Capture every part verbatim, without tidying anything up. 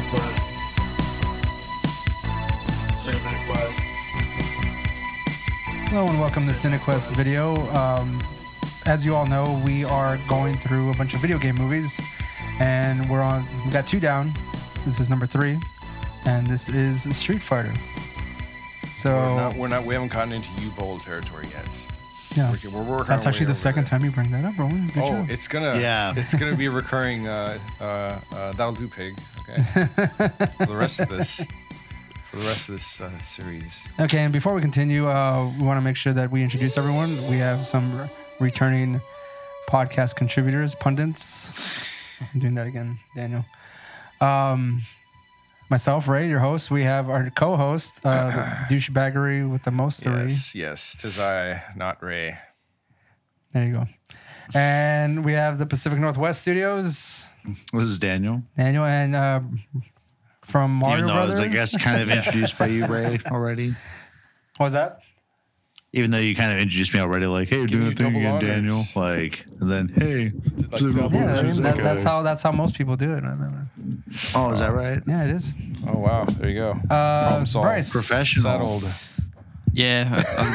Cinequest. Cinequest. Hello and welcome to Cinequest Video. Um, as you all know, we are going through a bunch of video game movies, and we're on. We got two down. This is number three, and this is Street Fighter. So we're not, we're not. We haven't gotten into U-Bowl territory yet. Yeah, we're, we're working. That's our actually way the second time you bring that up, Roman. Good oh, job. it's gonna. Yeah. It's gonna be a recurring. Uh, uh, uh, that'll do, pig. Okay. For the rest of this. For the rest of this uh, series. Okay, and before we continue, uh, we want to make sure that we introduce everyone. We have some re- returning podcast contributors, pundits. I'm doing that again, Daniel. Um, myself, Ray, your host. We have our co-host, uh, the douchebaggery with the most three. Yes, yes. Tis I, not Ray. There you go. And we have the Pacific Northwest Studios, This is Daniel. Daniel, and uh, from Mario Even though Brothers. I was, I guess, kind of introduced by you, Ray, already. What was that? Even though you kind of introduced me already, like, hey, you're Giving doing a you thing double again, honors. Daniel. Like, and then, hey. Like to the double- Yeah, Ray. that's, that, Okay. that's how that's how most people do it. Oh, is that right? Yeah, it is. Oh wow, there you go. Uh, Problem solved. Bryce. Professional. Settled. Yeah, how's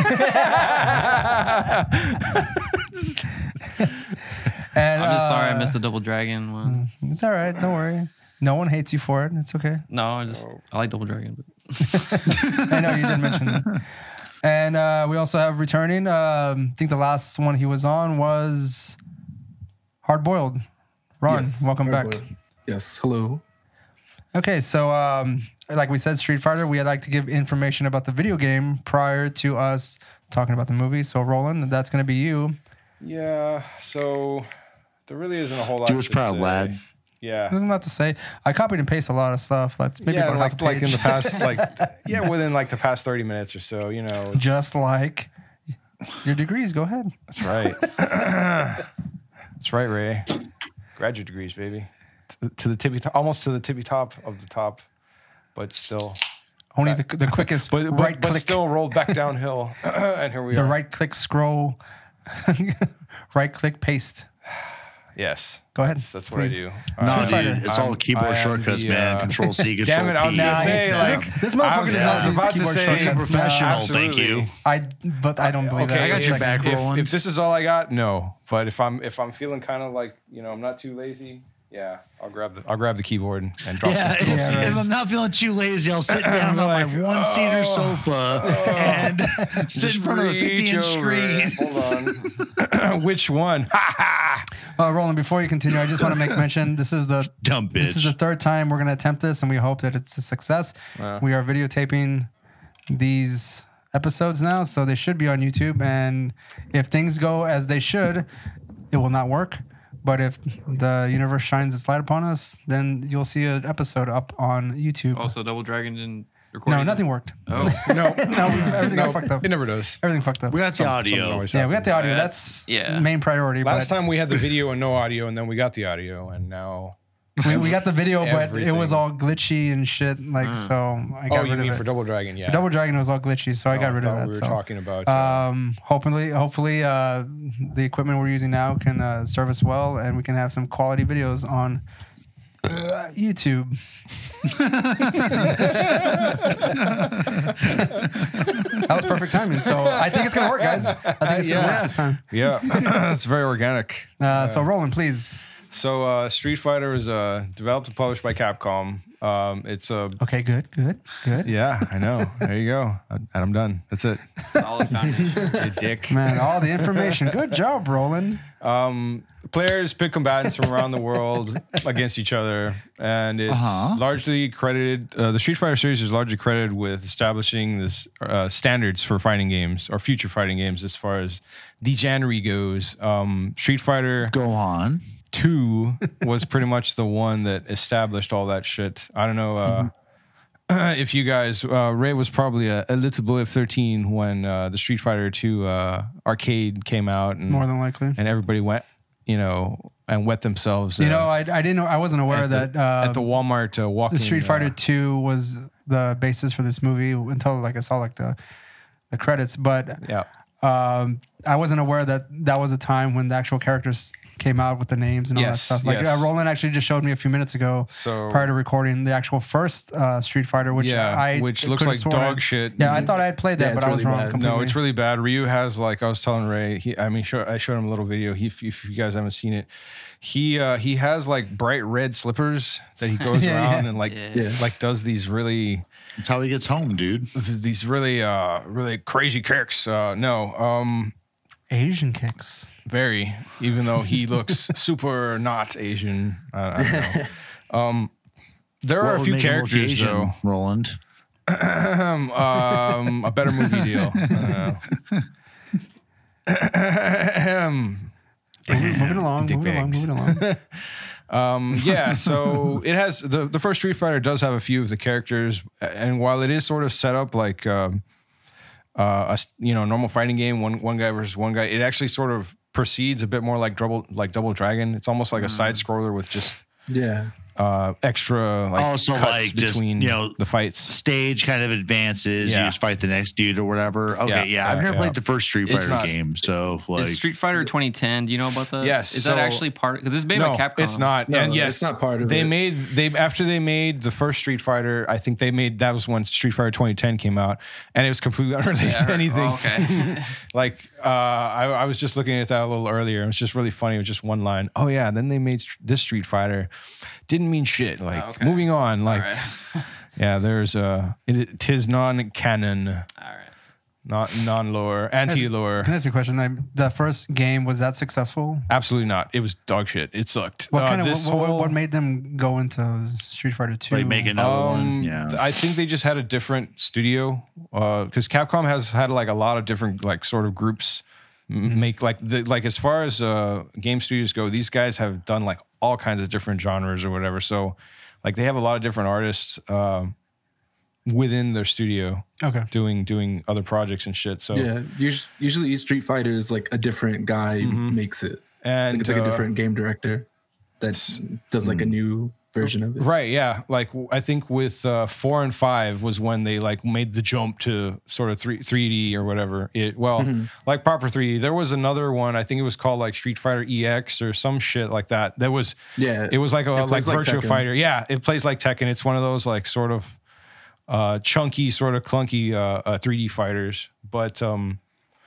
it going? And, I'm just sorry I uh, missed the Double Dragon one. It's all right. Don't worry. No one hates you for it. It's okay. No, I just I like Double Dragon. But I know you did mention that. And uh, we also have returning. Um, I think the last one he was on was Hard Boiled. Ron, Yes, welcome Hard back. Boiled. Yes, hello. Okay, so um, like we said, Street Fighter, we'd like to give information about the video game prior to us talking about the movie. So, Roland, that's going to be you. Yeah. So there really isn't a whole lot. Do us to proud, say. lad. Yeah. There's not to say. I copied and pasted a lot of stuff. That's maybe yeah, about like half a like in page. the past, like yeah, within like the past thirty minutes or so, you know. it's- Just like your degrees. Go ahead. That's right. That's right, Ray. Graduate degrees, baby. To, to the tippy top, almost to the tippy top of the top, but still, Only the, the quickest but, but, right but click. still rolled back downhill, and here we the are. right click scroll, right click paste. Yes. Go ahead. That's, that's what please. I do. No, Uh, Street Fighter. dude, it's all I'm- keyboard I am shortcuts, the, man. uh, Control C, Control Damn it! I was P. gonna Nah, say this- like this I motherfucker was, does I not was use about to keyboard say shortcuts. professional. No, Thank you. I, but I don't believe Okay, that. I got your Like, back if, rolling. if this is all I got, no. But if I'm if I'm feeling kind of like you know I'm not too lazy, yeah, I'll grab the I'll grab the keyboard and, and drop. Yeah, some if, Yeah, right. if I'm not feeling too lazy, I'll sit down on like, my one-seater oh, sofa and sit in front of a Reach fifty-inch over screen. it. Hold on. Which one? Uh, Roland, before you continue, I just want to make mention this is the Dumb bitch. this is the third time we're going to attempt this, and we hope that it's a success. Wow. We are videotaping these episodes now, so they should be on YouTube. And if things go as they should, it will not work. But if the universe shines its light upon us, then you'll see an episode up on YouTube. also, Double Dragon didn't record. no, either? nothing worked. Oh, no, No, we- everything no, got fucked up. It never does. Everything fucked up. we got the Something audio. always Yeah, we got the audio. That's- That's yeah. main priority. Last but time we had the video and no audio, and then we got the audio, and now. we, we got the video, but it Everything. was all glitchy and shit. Like so, I got Oh, rid you of mean it. for Double Dragon? Yeah. For Double Dragon, it was all glitchy, so I Oh, got rid of thought that. We were so. talking about. Uh, Um, hopefully, hopefully, uh, the equipment we're using now can uh, serve us well, and we can have some quality videos on uh, YouTube. That was perfect timing. So I think it's gonna work, guys. I think it's gonna Yeah. work this time. yeah, it's very organic. Uh, so Roland, please. So uh, Street Fighter is uh, developed and published by Capcom. Um, it's a Okay, good, good, good. yeah, I know. There you go, and I'm done. That's it. solid foundation. You dick. Man, all the information. Good job, Roland. Um, players pick combatants from around the world against each other, and it's Uh-huh. largely credited. Uh, the Street Fighter series is largely credited with establishing this uh, standards for fighting games or future fighting games as far as the genre goes. Um, Street Fighter Go on. two was pretty much the one that established all that shit. I don't know uh, Mm-hmm. if you guys, uh, Ray was probably a, a little boy of thirteen when uh, the Street Fighter two uh, arcade came out, and More than likely. and everybody went, you know, and wet themselves. You uh, know, I, I didn't know. I wasn't aware at that the, uh, at the Walmart uh, walking. the Street Fighter uh, two was the basis for this movie until like I saw like the the credits. But yeah. um, I wasn't aware that that was a time when the actual characters came out with the names and all Yes, that stuff. Like yes. uh, Roland actually just showed me a few minutes ago, So prior to recording, the actual first uh, Street Fighter, which yeah, I which looks could've like sworn I- dog shit. Yeah, I thought I had played that, Yeah, but it's I was really wrong bad. completely. No, it's really bad. Ryu has like I was telling Ray. He, I mean, show, I showed him a little video. He, if, if you guys haven't seen it, he uh, he has like bright red slippers that he goes Yeah, around yeah. and like Yeah. Yeah. like does these really That's how he gets home, dude. these really uh really crazy kicks. Uh, no, um, Asian kicks. very. Even though he looks super not Asian. I, I don't know. Um, there are What a would few make him look characters Asian, though. Roland. um, um, a better movie deal. I don't know. Um, Moving along, Dick moving along, bags. moving along. Um, yeah, so it has the the first Street Fighter does have a few of the characters, and while it is sort of set up like um, uh, a s- you know normal fighting game, one one guy versus one guy, it actually sort of proceeds a bit more like double like Double Dragon. It's almost like a side scroller with just Yeah. uh, extra like Oh, so cuts like just, between you know, the fights. Stage kind of advances. Yeah. You just fight the next dude or whatever. Okay, Yeah, yeah. I've yeah, never yeah. played the first Street It's Fighter not- game, so like Is Street Fighter twenty ten? Do you know about that? Yes, Is so- that actually part? Because it's made No, by Capcom. it's not. No, and yes, it's not part of they it. made they after they made the first Street Fighter. I think they made that was when Street Fighter twenty ten came out, and it was completely unrelated Yeah, I to heard- anything. oh, okay. Like uh, I, I was just looking at that a little earlier. It was just really funny. It was just one line. Oh yeah, then they made st- this Street Fighter. Didn't mean shit. Like Oh, okay. moving on. Like All right. yeah, there's uh, it, tis non-canon, All right. not non-lore, anti-lore. Can I ask you a question? Like, the first game, was that successful? Absolutely not. It was dog shit. It sucked. What Uh, kind of this what, what, whole- what made them go into Street Fighter two? like make another one. Um, Yeah. I think they just had a different studio because Capcom has had like a lot of different like sort of groups m make like the, like as far as uh, game studios go, these guys have done like all kinds of different genres or whatever. So like they have a lot of different artists um within their studio Okay. doing doing other projects and shit. So Yeah. Us- Usually each Street Fighter is like a different guy makes it. and Like it's like uh, a different game director that does like a new version of it. Right, yeah. Like w- I think with uh, four and five was when they like made the jump to sort of three three D or whatever. It well, like proper three D. There was another one. I think it was called like Street Fighter E X or some shit like that. That was Yeah. It was like a It like plays like Virtua Tekken. Fighter. Yeah, it plays like Tekken. It's one of those like sort of uh, chunky, sort of clunky uh, uh, three D fighters. But um,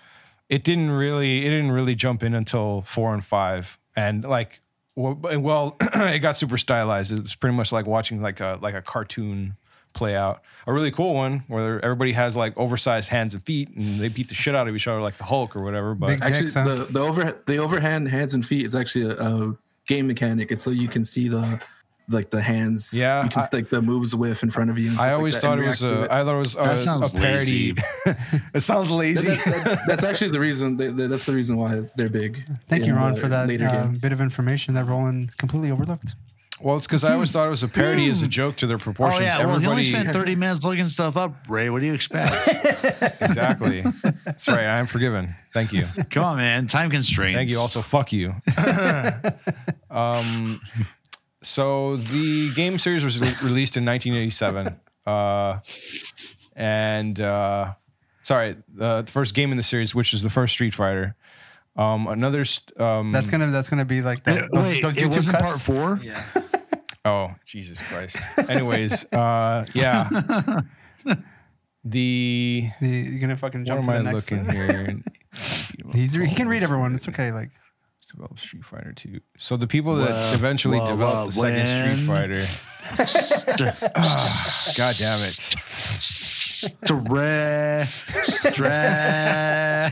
it didn't really it didn't really jump in until four and five, and like. Well, well, it got super stylized. It was pretty much like watching like a like a cartoon play out. A really cool one where everybody has like oversized hands and feet, and they beat the shit out of each other like the Hulk or whatever. But Big- Actually, Dicks, huh? the the over the overhand hands and feet is actually a, a game mechanic. It's so you can see the like the hands. Yeah, you can I- stick the moves with in front of you. And stuff I like always that thought and it was react to a I thought it was That a, sounds a parody. It sounds lazy. That- that- that's actually the reason. That, that- that's the reason why they're big. Thank in you, Ron, the for that later uh, games. bit of information that Roland completely overlooked. Well, it's because I always thought it was a parody as a joke to their Oh proportions. yeah, well, he only Everybody, spent thirty minutes looking stuff up. Ray, what do you expect? exactly. That's right. I am forgiven. Thank you. Come on, man. Time constraints. Thank you. Also, fuck you. um, so the game series was re- released in nineteen eighty-seven, uh, and uh, sorry, uh, the first game in the series, which is the first Street Fighter. Um, another. st- Um, That's gonna that's gonna be like Uh, those, those, Wait, those it YouTube wasn't cuts. part four. Yeah. Oh, Jesus Christ. Anyways, uh, yeah. The The- You're gonna fucking what jump am to the I next looking one. here? He's he can read everyone. It's okay. Like Developed Street Fighter two. So the people that Well, eventually well, developed well, the second when- Street Fighter. Ah, God damn it. Stra- stra-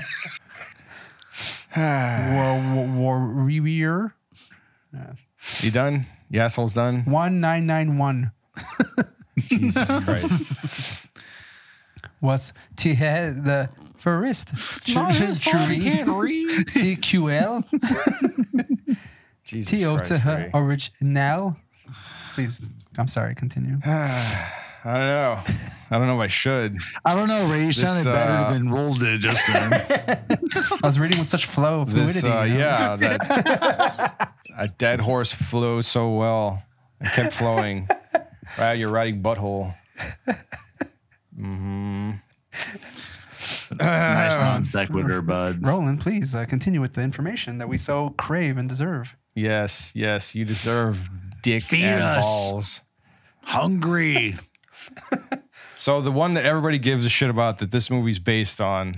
War, War, Warrior You done? You assholes done? one nine nine one Jesus Christ. was to head the first tree read. C Q L Jesus T O Christ, to her Ray. original. Please, I'm sorry. Continue. I don't know. I don't know if I should. I don't know, Ray. You sounded uh, better than Roll did just then. I was reading with such flow, This, fluidity. uh, you know? yeah, that a dead horse flows so well. It kept flowing. Right, you're riding butthole. Mm-hmm. Nice non sequitur, bud. Roland, please uh, continue with the information that we so crave and deserve. Yes, yes, you deserve dick Feed and us. balls. Hungry. So the one that everybody gives a shit about that this movie's based on,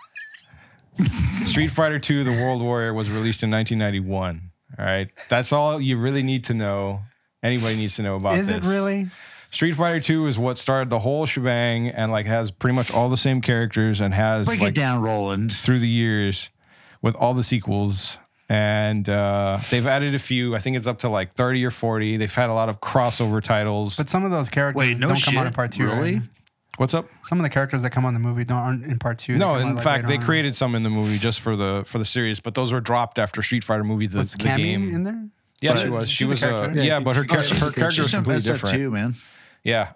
Street Fighter two: The World Warrior, was released in nineteen ninety-one. All right, that's all you really need to know. Anybody needs to know about Is this. it really? Street Fighter two is what started the whole shebang, and like has pretty much all the same characters, and has Break like it down, Roland. through the years with all the sequels. And uh, they've added a few. I think it's up to like thirty or forty. They've had a lot of crossover titles. But some of those characters Wait, no don't shit. come out in part two, Really? right? What's up? Some of the characters that come on the movie don't aren't in part two. They No, come out, in like, fact, later they on. created some in the movie just for the for the series, but those were dropped after Street Fighter movie the, Was the Cammy game. in there? Yeah, But she was. She she's a was. Uh, character. yeah, Yeah, but her she- char- she's her a character was She's in completely S F different. too, man. Yeah.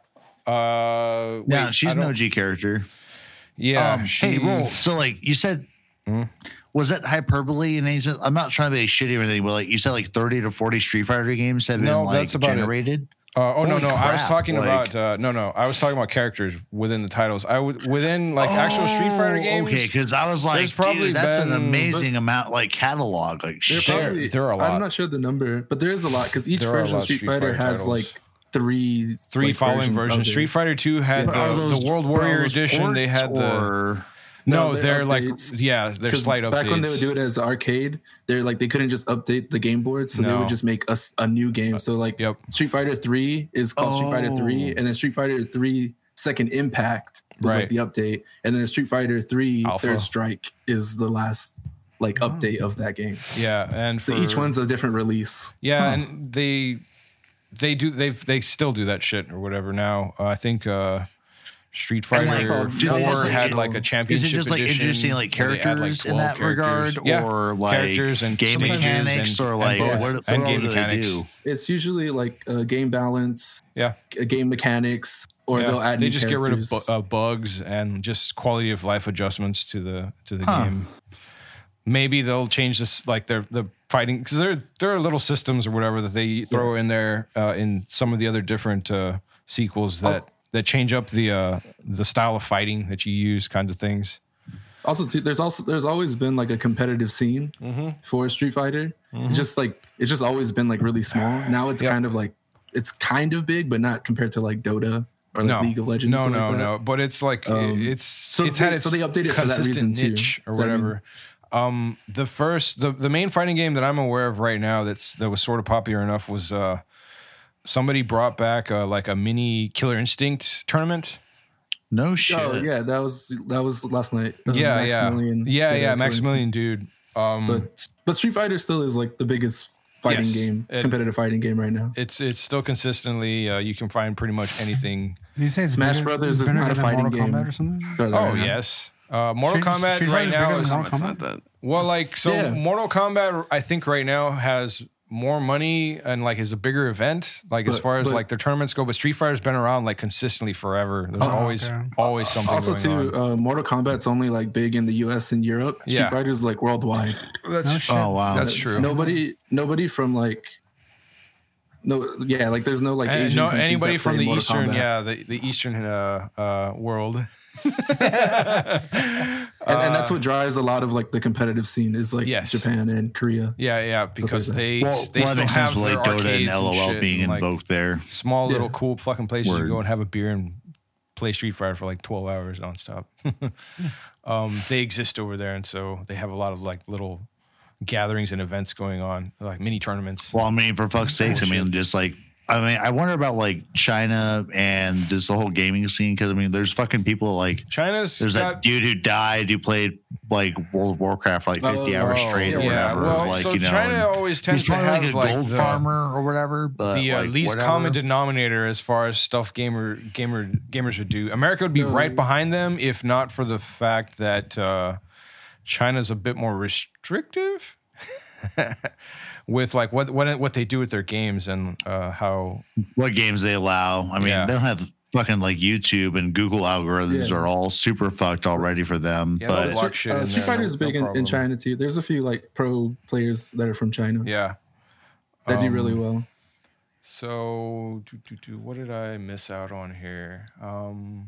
Uh, Yeah, wait, she's I an don't- O G character. Yeah. Um, she, hey, roll. So, like you said, Mhm. was that hyperbole? And I'm not trying to be shitty or anything, but like you said, like thirty to forty Street Fighter games have No, been like that's about it. generated. Uh, oh no, Holy no! I was crap, talking like- about uh, no, no. I was talking about characters within the titles. I would within like actual Street Fighter Oh, games. Okay, because I was like, there's probably dude, that's an been- amazing amount, like catalog, like There, shit. probably, there are a lot. I'm not sure the number, but there is a lot because each There are a version lot of of Street, Street Fighter, Fighter has titles. like three Three like, following of versions. it. Street Fighter two had Yeah. the, Are those- the World are Warrior those edition. They ports had the or- no. No, they're they're like updates. yeah, they're 'Cause slight updates. back when they would do it as arcade, they're like they couldn't just update the game board, so they No. would just make us a, new game. So like Yep. Street Fighter three is called Street Fighter three, Oh. and then Street Fighter three Second Impact was Right. like the update, and then Street Fighter three Alpha. Third Strike is the last like update of that game. Yeah, and So for, each one's a different release. yeah, and they they do they they still do that shit or whatever now. Uh, I think uh, Street And, Fighter like, do four they just, like, had like a Is championship it just like edition introducing like where they add, characters like, in twelve that regard, characters. Yeah, or like characters and game stages mechanics, and- or and like both. what, what And all game do mechanics. they do? It's usually like uh, game balance, Yeah, uh, game mechanics, or yeah. they'll add. They new just get rid of characters. bu- uh, bugs and just quality of life adjustments to the to the Huh. game. Maybe they'll change this, like their the fighting, because there there are little systems or whatever that they throw in there uh, in some of the other different uh, sequels that Also- that change up the uh, the style of fighting that you use, kinds of things. Also, too, there's also there's always been like a competitive scene Mm-hmm. for Street Fighter. It's just like it's just always been like really small. Now it's Yep. kind of like it's kind of big, but not compared to like Dota or like No, League of Legends. no, or no, like that. no. But it's like Um, it's so it's they- had its so they updated for that consistent reason, too. niche or Does that mean- whatever. Um, the first the the main fighting game that I'm aware of right now that's that was sort of popular enough was uh somebody brought back uh, like a mini Killer Instinct tournament. No shit. Oh yeah, that was that was last night. Uh, yeah, yeah, Maximilian yeah, did yeah, a Maximilian dude. Um, But but Street Fighter still is like the biggest fighting Yes, game, it- competitive fighting game right now. it's it's still consistently uh, you can find pretty much anything. Did you say it's Smash bigger, Brothers it's is bigger not a than fighting Mortal game. Kombat or something? Throw that Oh right now. yes, uh, Mortal Street- Kombat Street right Fighter's now bigger is than Mortal It's Kombat? not that. well, like so. Yeah. Mortal Kombat, I think right now has more money and like is a bigger event, like as But- far as but- like their tournaments go. But Street Fighter's been around like consistently forever. There's Oh, always okay. always something Also, going too, on. uh, Mortal Kombat's only like big in the U S and Europe. Street Yeah. Fighter's like worldwide. No shit. Oh wow. That's true. Nobody, nobody from like, no, yeah, like there's no like And Asian no, countries anybody that from play the Mortal eastern, Kombat. yeah, the, the eastern uh, uh, world. and, and that's what drives a lot of like the competitive scene is like Yes. Japan and Korea. Yeah, yeah, because like that. they Well, they well, that still makes sense have with their like Dota arcades and L O L shit being and, like, invoked there. small little Yeah. cool fucking places you Word. go and have a beer and play Street Fighter for like twelve hours nonstop. um, they exist over there, and so they have a lot of like little gatherings and events going on, like mini tournaments. Well, I mean, for fuck's sakes, I mean, just like, I mean, I wonder about like China and just the whole gaming scene because I mean, there's fucking people like China's there's got that dude who died who played like World of Warcraft for like fifty Oh, hours oh, straight or yeah. whatever. Well, like so you know, China and always tends he's to probably have like a like gold the, farmer or whatever. But the uh, like, least whatever. common denominator as far as stuff gamer gamer gamers would do. America would be No. right behind them if not for the fact that uh, China's a bit more restrictive with like what what what they do with their games and uh, how what games they allow. I mean, Yeah. they don't have fucking like YouTube and Google algorithms Yeah. are all super fucked already for them. Yeah, but they'll block shit Uh, in Street there, Fighter no- is big no in, problem. in China too. There's a few like pro players that are from China Yeah. that do Um, really well. So, do, do, do, what did I miss out on here? Um,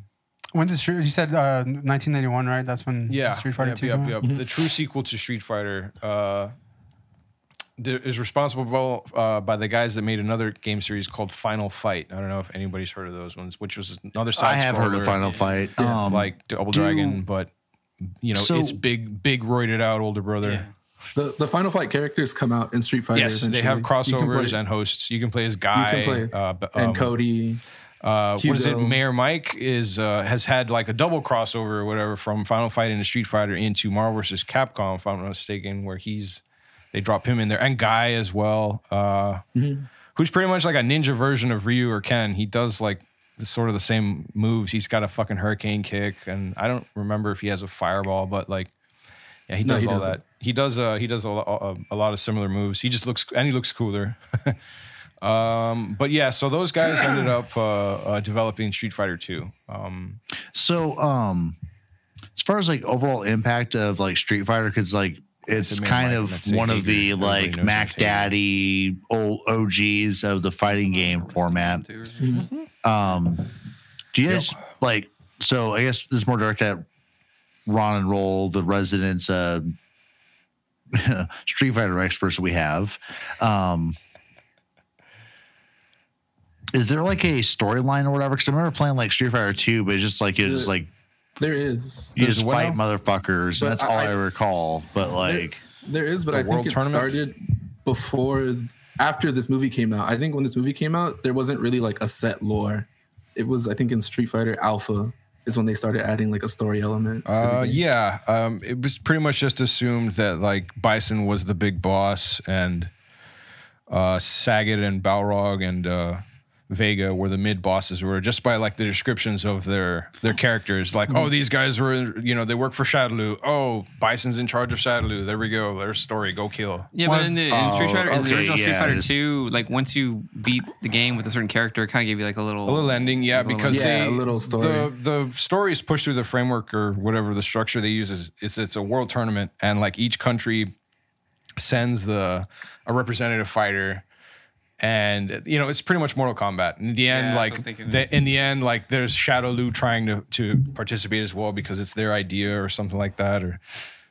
When did Street, you said uh, nineteen ninety-one, right? That's when Yeah, Street Fighter yep, two yep, came out? yep. The true sequel to Street Fighter uh, th- is responsible uh, by the guys that made another game series called Final Fight. I don't know if anybody's heard of those ones, which was another side. I have heard of Final Fight, yeah, um, like Double do- Dragon, but you know So- it's big, big roided out older brother. Yeah. The the Final Fight characters come out in Street Fighter. Yes, they have essentially. You can crossovers play- and hosts. You can play as Guy You can play uh, b- and um, Cody. Uh, what is it? Hugo. Mayor Mike is uh, has had like a double crossover or whatever from Final Fight into Street Fighter into Marvel versus Capcom, if I'm not mistaken, where he's they drop him in there and Guy as well, uh, Mm-hmm. who's pretty much like a ninja version of Ryu or Ken. He does like the, sort of the same moves. He's got a fucking hurricane kick, and I don't remember if he has a fireball, but like yeah, he No, does he all doesn't. that. He does uh, he does a, lo- a, a lot of similar moves. He just looks and he looks cooler. Um, but yeah, so those guys ended up uh, uh, developing Street Fighter two. Um, So, um, as far as like overall impact of like Street Fighter, because like it's a man kind like of Matt one of the Hager. Everybody like knows Mac Matt Hager. Daddy old O Gs of the fighting game format. Um, do you guys like? So I guess this is more direct at Ron and Roll, the residents uh, Street Fighter experts we have. Um, is there like a storyline or whatever? Because I remember playing like Street Fighter two, but it's just like it's just like There is. you There's just what fight now? motherfuckers. But And that's all I, I- recall. But like, There is, but The I World think it Tournament? started before, after this movie came out. I think when this movie came out, there wasn't really like a set lore. It was, I think, in Street Fighter Alpha is when they started adding like a story element. to the uh, game. yeah, um, it was pretty much just assumed that like Bison was the big boss and uh, Sagat and Balrog and uh, Vega were the mid bosses. Were just by like the descriptions of their their characters, like oh these guys were you know they work for Shadaloo. Oh Bison's in charge of Shadaloo. There we go. Their story. Go kill. Yeah, but in the, in Street Oh, Fighter, in the okay, original Street yeah, Fighter it's- two, like once you beat the game with a certain character, it kind of gave you like a little, A little ending, yeah, little because Yeah, they a little story. the the story is pushed through the framework or whatever the structure they use is it's it's a world tournament and like each country sends the a representative fighter. And you know it's pretty much Mortal Kombat. In the end, Yeah, that's what I like was thinking. the, in the end, like there's Shadaloo trying to to participate as well because it's their idea or something like that. Or,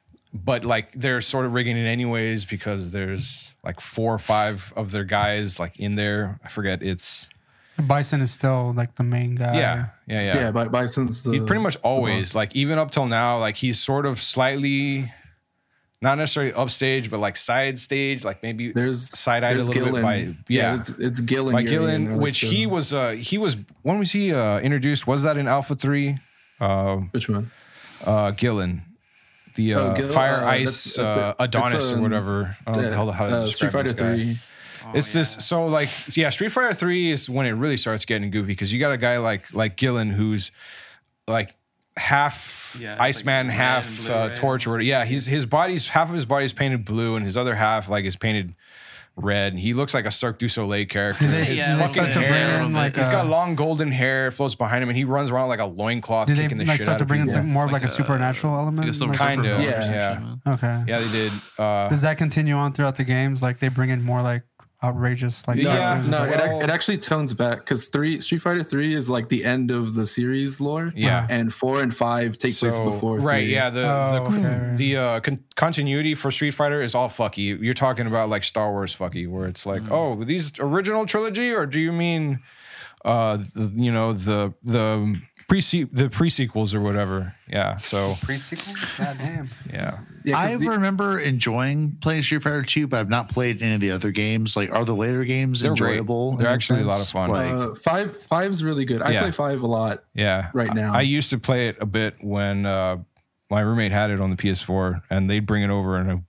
but like they're sort of rigging it anyways because there's like four or five of their guys like in there. I forget. It's Bison is still like the main guy. yeah, yeah, yeah. Yeah, Bi- Bison's the. He pretty much the always boss. like even up till now, like he's sort of slightly. Not necessarily upstage, but like side stage, like maybe There's side eyed a there's little Gillen. bit by yeah, it's it's Gillen. by Yuri, Gillen, and, like, which the- he was uh he was when was he uh introduced? Was that in Alpha three? Uh, Which one? uh Gillen, the uh, Oh, Gil- Fire uh, Ice that's- uh, uh, Adonis that's, or um, whatever. I don't know how, how to uh, Street describe Fighter this guy. Three. Oh, It's yeah. this so like yeah, Street Fighter three is when it really starts getting goofy because you got a guy like like Gillen who's like half Yeah, it's Iceman, like red half and blue, uh, right? Torch or whatever. Yeah, he's his body's half of his body's painted blue and his other half like is painted red. He looks like a Cirque du Soleil character. Did they, His did Yeah, they fucking start to hair bring a little in bit. like He's uh, got long golden hair, floats behind him, and he runs around like a loincloth did they kicking the like shit start out to of bring in people. some more of like, Like a a- supernatural element? Like a Silver Like- Kind Surfer of, or some yeah. shit, man. Okay. Yeah, they did. Uh, Does that continue on throughout the games? Like they bring in more like outrageous like Yeah, characters? No, it, well- ac- it actually tones back because three Street Fighter Three is like the end of the series lore. Yeah. and four and five take place So, before. right, three. yeah. The Oh, the, okay. the uh, con- continuity for Street Fighter is all fucky. You're talking about like Star Wars fucky, where it's like, oh, these original trilogy, or do you mean, uh, the, you know, the the pre the pre sequels or whatever? Yeah. So Pre-sequel? God damn. yeah. Yeah, 'cause I the- remember enjoying playing Street Fighter two, but I've not played any of the other games. Like, are the later games They're great. enjoyable? They're in actually a lot sense? of fun. Like, uh, five five's really good. I Yeah. play five a lot. Yeah. Right now. I, I used to play it a bit when uh, my roommate had it on the P S four, and they'd bring it over, and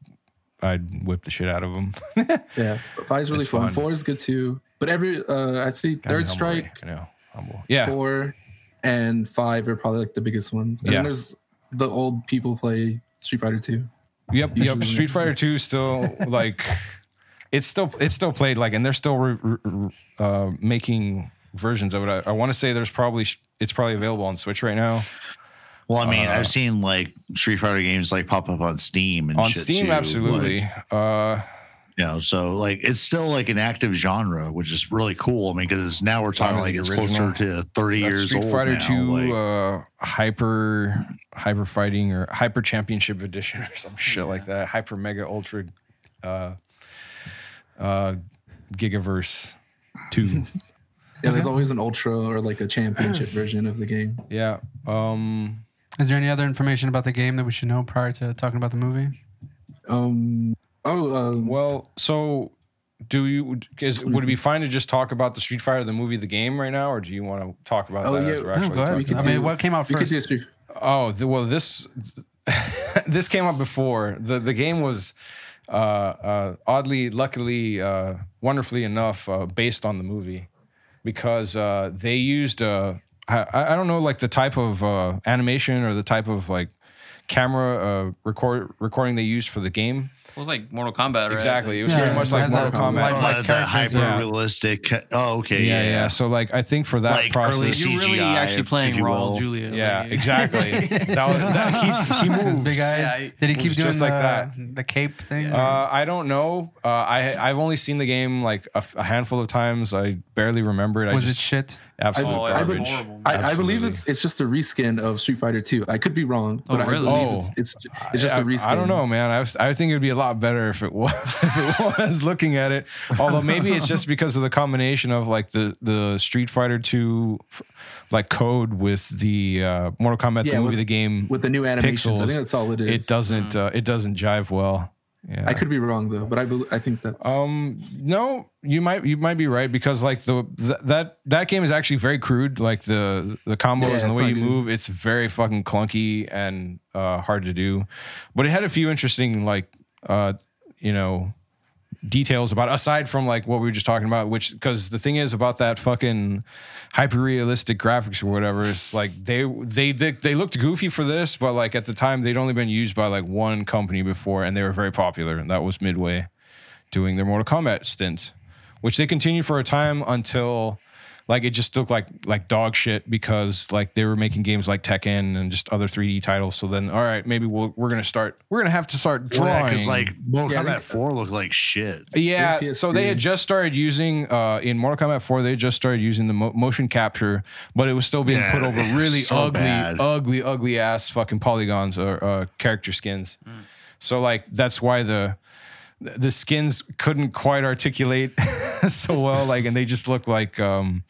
I'd whip the shit out of them. Yeah, five's really It's fun. fun. Four is good too. But every uh, I'd say Third Strike, You know, humble. Yeah. four, and five are probably like the biggest ones. And Yeah. then there's the old people play Street Fighter two. Yep, yep. Street Fighter two still like it's still it's still played like, and they're still re, re, uh, making versions of it. I, I want to say there's probably it's probably available on Switch right now. well, I mean, uh, I've seen like Street Fighter games like pop up on Steam and On shit Steam, too. absolutely. Like, uh, You know, so like it's still like an active genre, which is really cool. I mean, because now we're talking Probably like the it's original. closer to thirty That's years Street old Fighter now. two like, uh, hyper hyper fighting or hyper championship edition or some shit like that. Hyper mega ultra uh, uh, gigaverse two. Yeah, there's always an ultra or like a championship version of the game. Yeah. Um, Is there any other information about the game that we should know prior to talking about the movie? Um. Oh. Um, well, so do you? Is, would it be fine to just talk about the Street Fighter, the movie, the game right now, or do you want to talk about Oh, that yeah. as we're No, actually go ahead. talking? I do- mean, what came out we could first? do a Street- Oh, the, well, this this came up before. The the game was uh, uh, oddly, luckily, uh, wonderfully enough, uh, based on the movie because uh, they used uh, I, I don't know like the type of uh, animation or the type of like camera uh, record recording they used for the game. It was like Mortal Kombat, right? Exactly, it was Yeah, pretty much it like has Mortal that Kombat. lifelike uh, the characters, hyper yeah. realistic. Oh, okay. yeah, Yeah, yeah, So like, I think for that Like process, early You're really C G I, actually if playing you Raul will. Julia. yeah, like- exactly. that was, that, he, he moves His big eyes. Yeah, he- Did he keep moves doing just the, like that. the cape thing? Uh, I don't know. Uh, I I've only seen the game like a, f- a handful of times. I barely remember it. I was just it shit? absolute Oh, it was garbage. horrible. I, I believe Absolutely. it's it's just a reskin of Street Fighter two. I could be wrong, Oh, but really? I believe Oh. it's, it's it's just I, a reskin. I don't know, man. I, was- I think it would be a lot better if it was if it was looking at it. Although maybe it's just because of the combination of like the the Street Fighter two like code with the uh, Mortal Kombat Yeah, the movie with- the game With the new animations, I pixels, think that's all it is. it doesn't uh, it doesn't jive well. Yeah. I could be wrong though, but I bel I think that's Um, no, you might you might be right because like the th- that that game is actually very crude. Like the the combos Yeah, and the it's way not you good. move, it's very fucking clunky and uh, hard to do. But it had a few interesting like uh, you know details about aside from like what we were just talking about. Which because the thing is about that fucking hyper realistic graphics or whatever, it's like they, they they they looked goofy for this, but like at the time they'd only been used by like one company before, and they were very popular, and that was Midway doing their Mortal Kombat stint, which they continued for a time until like it just looked like like dog shit because like they were making games like Tekken and just other three D titles. So then, all right, maybe we'll, we're gonna start. We're gonna have to start Well, yeah, drawing. because like Mortal Yeah, I Kombat think- four looked like shit. Yeah, P S so they three. had just started using uh, in Mortal Kombat four. They just started using the mo- motion capture, but it was still being Yeah, put over really so ugly, bad. ugly, ugly ass fucking polygons or uh, character skins. So like that's why the the skins couldn't quite articulate so well. Like, and they just look like um,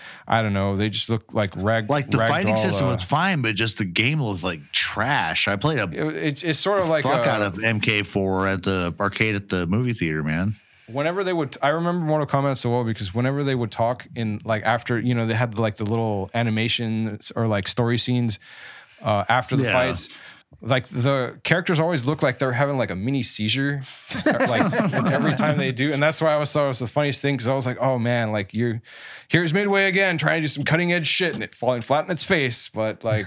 I don't know. They just look like rag. Like the fighting ragdoll, system uh, was fine, but just the game looked like trash. I played a it- it's it's sort of like fuck a, out of M K four at the arcade at the movie theater, man. whenever they would, I remember Mortal Kombat so well because whenever they would talk in like after, you know, they had like the little animations or like story scenes uh, after the Yeah. fights. Like the characters always look like they're having like a mini seizure, like every time they do, and that's why I always thought it was the funniest thing because I was like, "Oh man, like you're here's Midway again trying to do some cutting edge shit and it falling flat in its face." But like,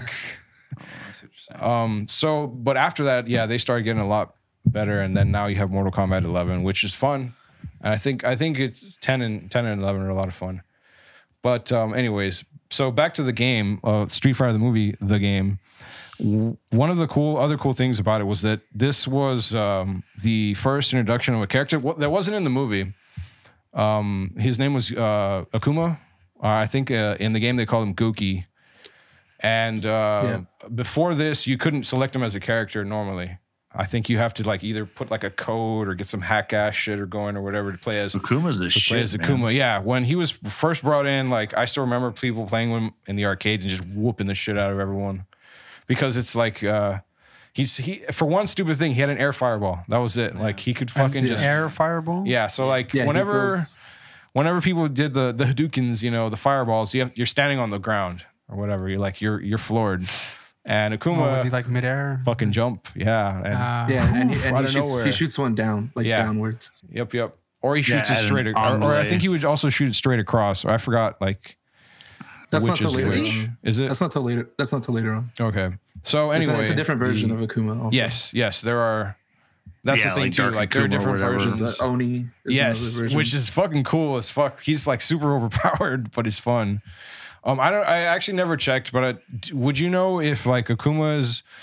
um, so but after that, yeah, they started getting a lot better, and then now you have Mortal Kombat eleven, which is fun, and I think I think it's ten and ten and eleven are a lot of fun. But um, anyways, so back to the game, uh, Street Fighter the movie, the game. One of the cool other cool things about it was that this was um, the first introduction of a character w- that wasn't in the movie. Um, his name was uh, Akuma. Uh, I think uh, in the game they called him Gookie. And uh, before this, you couldn't select him as a character normally. I think you have to like either put like a code or get some hack ass shit or going or whatever to play as Akuma's the to shit. play as man. Akuma. Yeah, when he was first brought in, like I still remember people playing him in the arcades and just whooping the shit out of everyone. Because it's like uh, he's he for one stupid thing, he had an air fireball. That was it. Like he could fucking just Air fireball? yeah. So like Yeah, he whenever throws- whenever people did the the Hadoukens, you know, the fireballs, you have you're standing on the ground or whatever. You're like you're you're floored. And Akuma Oh, was he like midair? fucking jump, yeah. And Ah. yeah, and, he, and out he, of shoots, nowhere. he shoots one down, like Yeah. downwards. yep, yep. Or he Yeah, shoots it and straight, an or, or I ombre. think he would also shoot it straight across. Or I forgot, like That's not which till is later. which. on. Is it? That's not till later. That's not till later on. Okay. So It's, anyway, a, it's a different version the- of Akuma. Also. Yes, yes, there are. That's Yeah, the thing like too. Dark Like there are Akuma or different whatever. versions. There's, uh, Oni. is another Yes, version. which is fucking cool as fuck. He's like super overpowered, but he's fun. Um, I don't. I actually never checked, but I, would you know if like Akuma's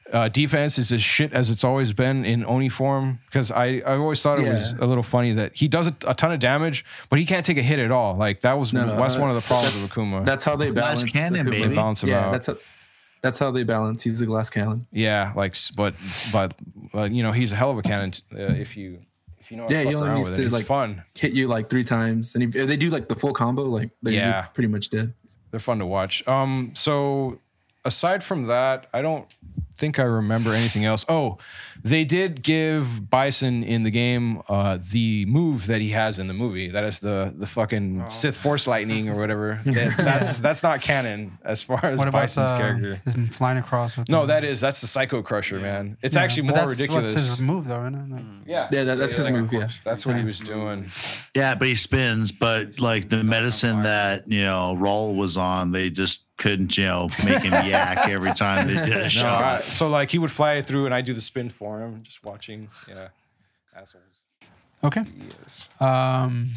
Uh, defense is as shit as it's always been in Oni form, because I, I always thought it Yeah. was a little funny that he does a, a ton of damage, but he can't take a hit at all. Like that was No, that's uh, one of the problems that's- with Akuma. That's how they Glass balance. cannon, Akuma. baby. They balance him yeah, out. that's how, that's how they balance. He's a glass cannon. Yeah, like s- but but uh, you know, he's a hell of a cannon uh, if you if you know. How Yeah, to he fuck only around needs with to it. It's like fun. hit you like three times, and if if they do like the full combo, like they're Yeah. pretty much dead. They're fun to watch. Um, so aside from that, I don't think I remember anything else. Oh, they did give Bison in the game uh, the move that he has in the movie. That is the the fucking Sith Force Lightning or whatever. That- that's that's not canon as far as What about Bison's uh, character. his flying across with No, the- that is that's the Psycho Crusher, man. It's Yeah, actually but more that's, ridiculous. What's his move though? Isn't it? Like, yeah, Yeah, that, that's his move. Yeah, That's what he was doing. Yeah, but he spins. But like the medicine that you know Raul was on, they just couldn't you know make him yak every time they did a No, shot. I- so like he would fly through and I do the spin for him, just watching. Yeah, assholes. Okay. Yes. Um,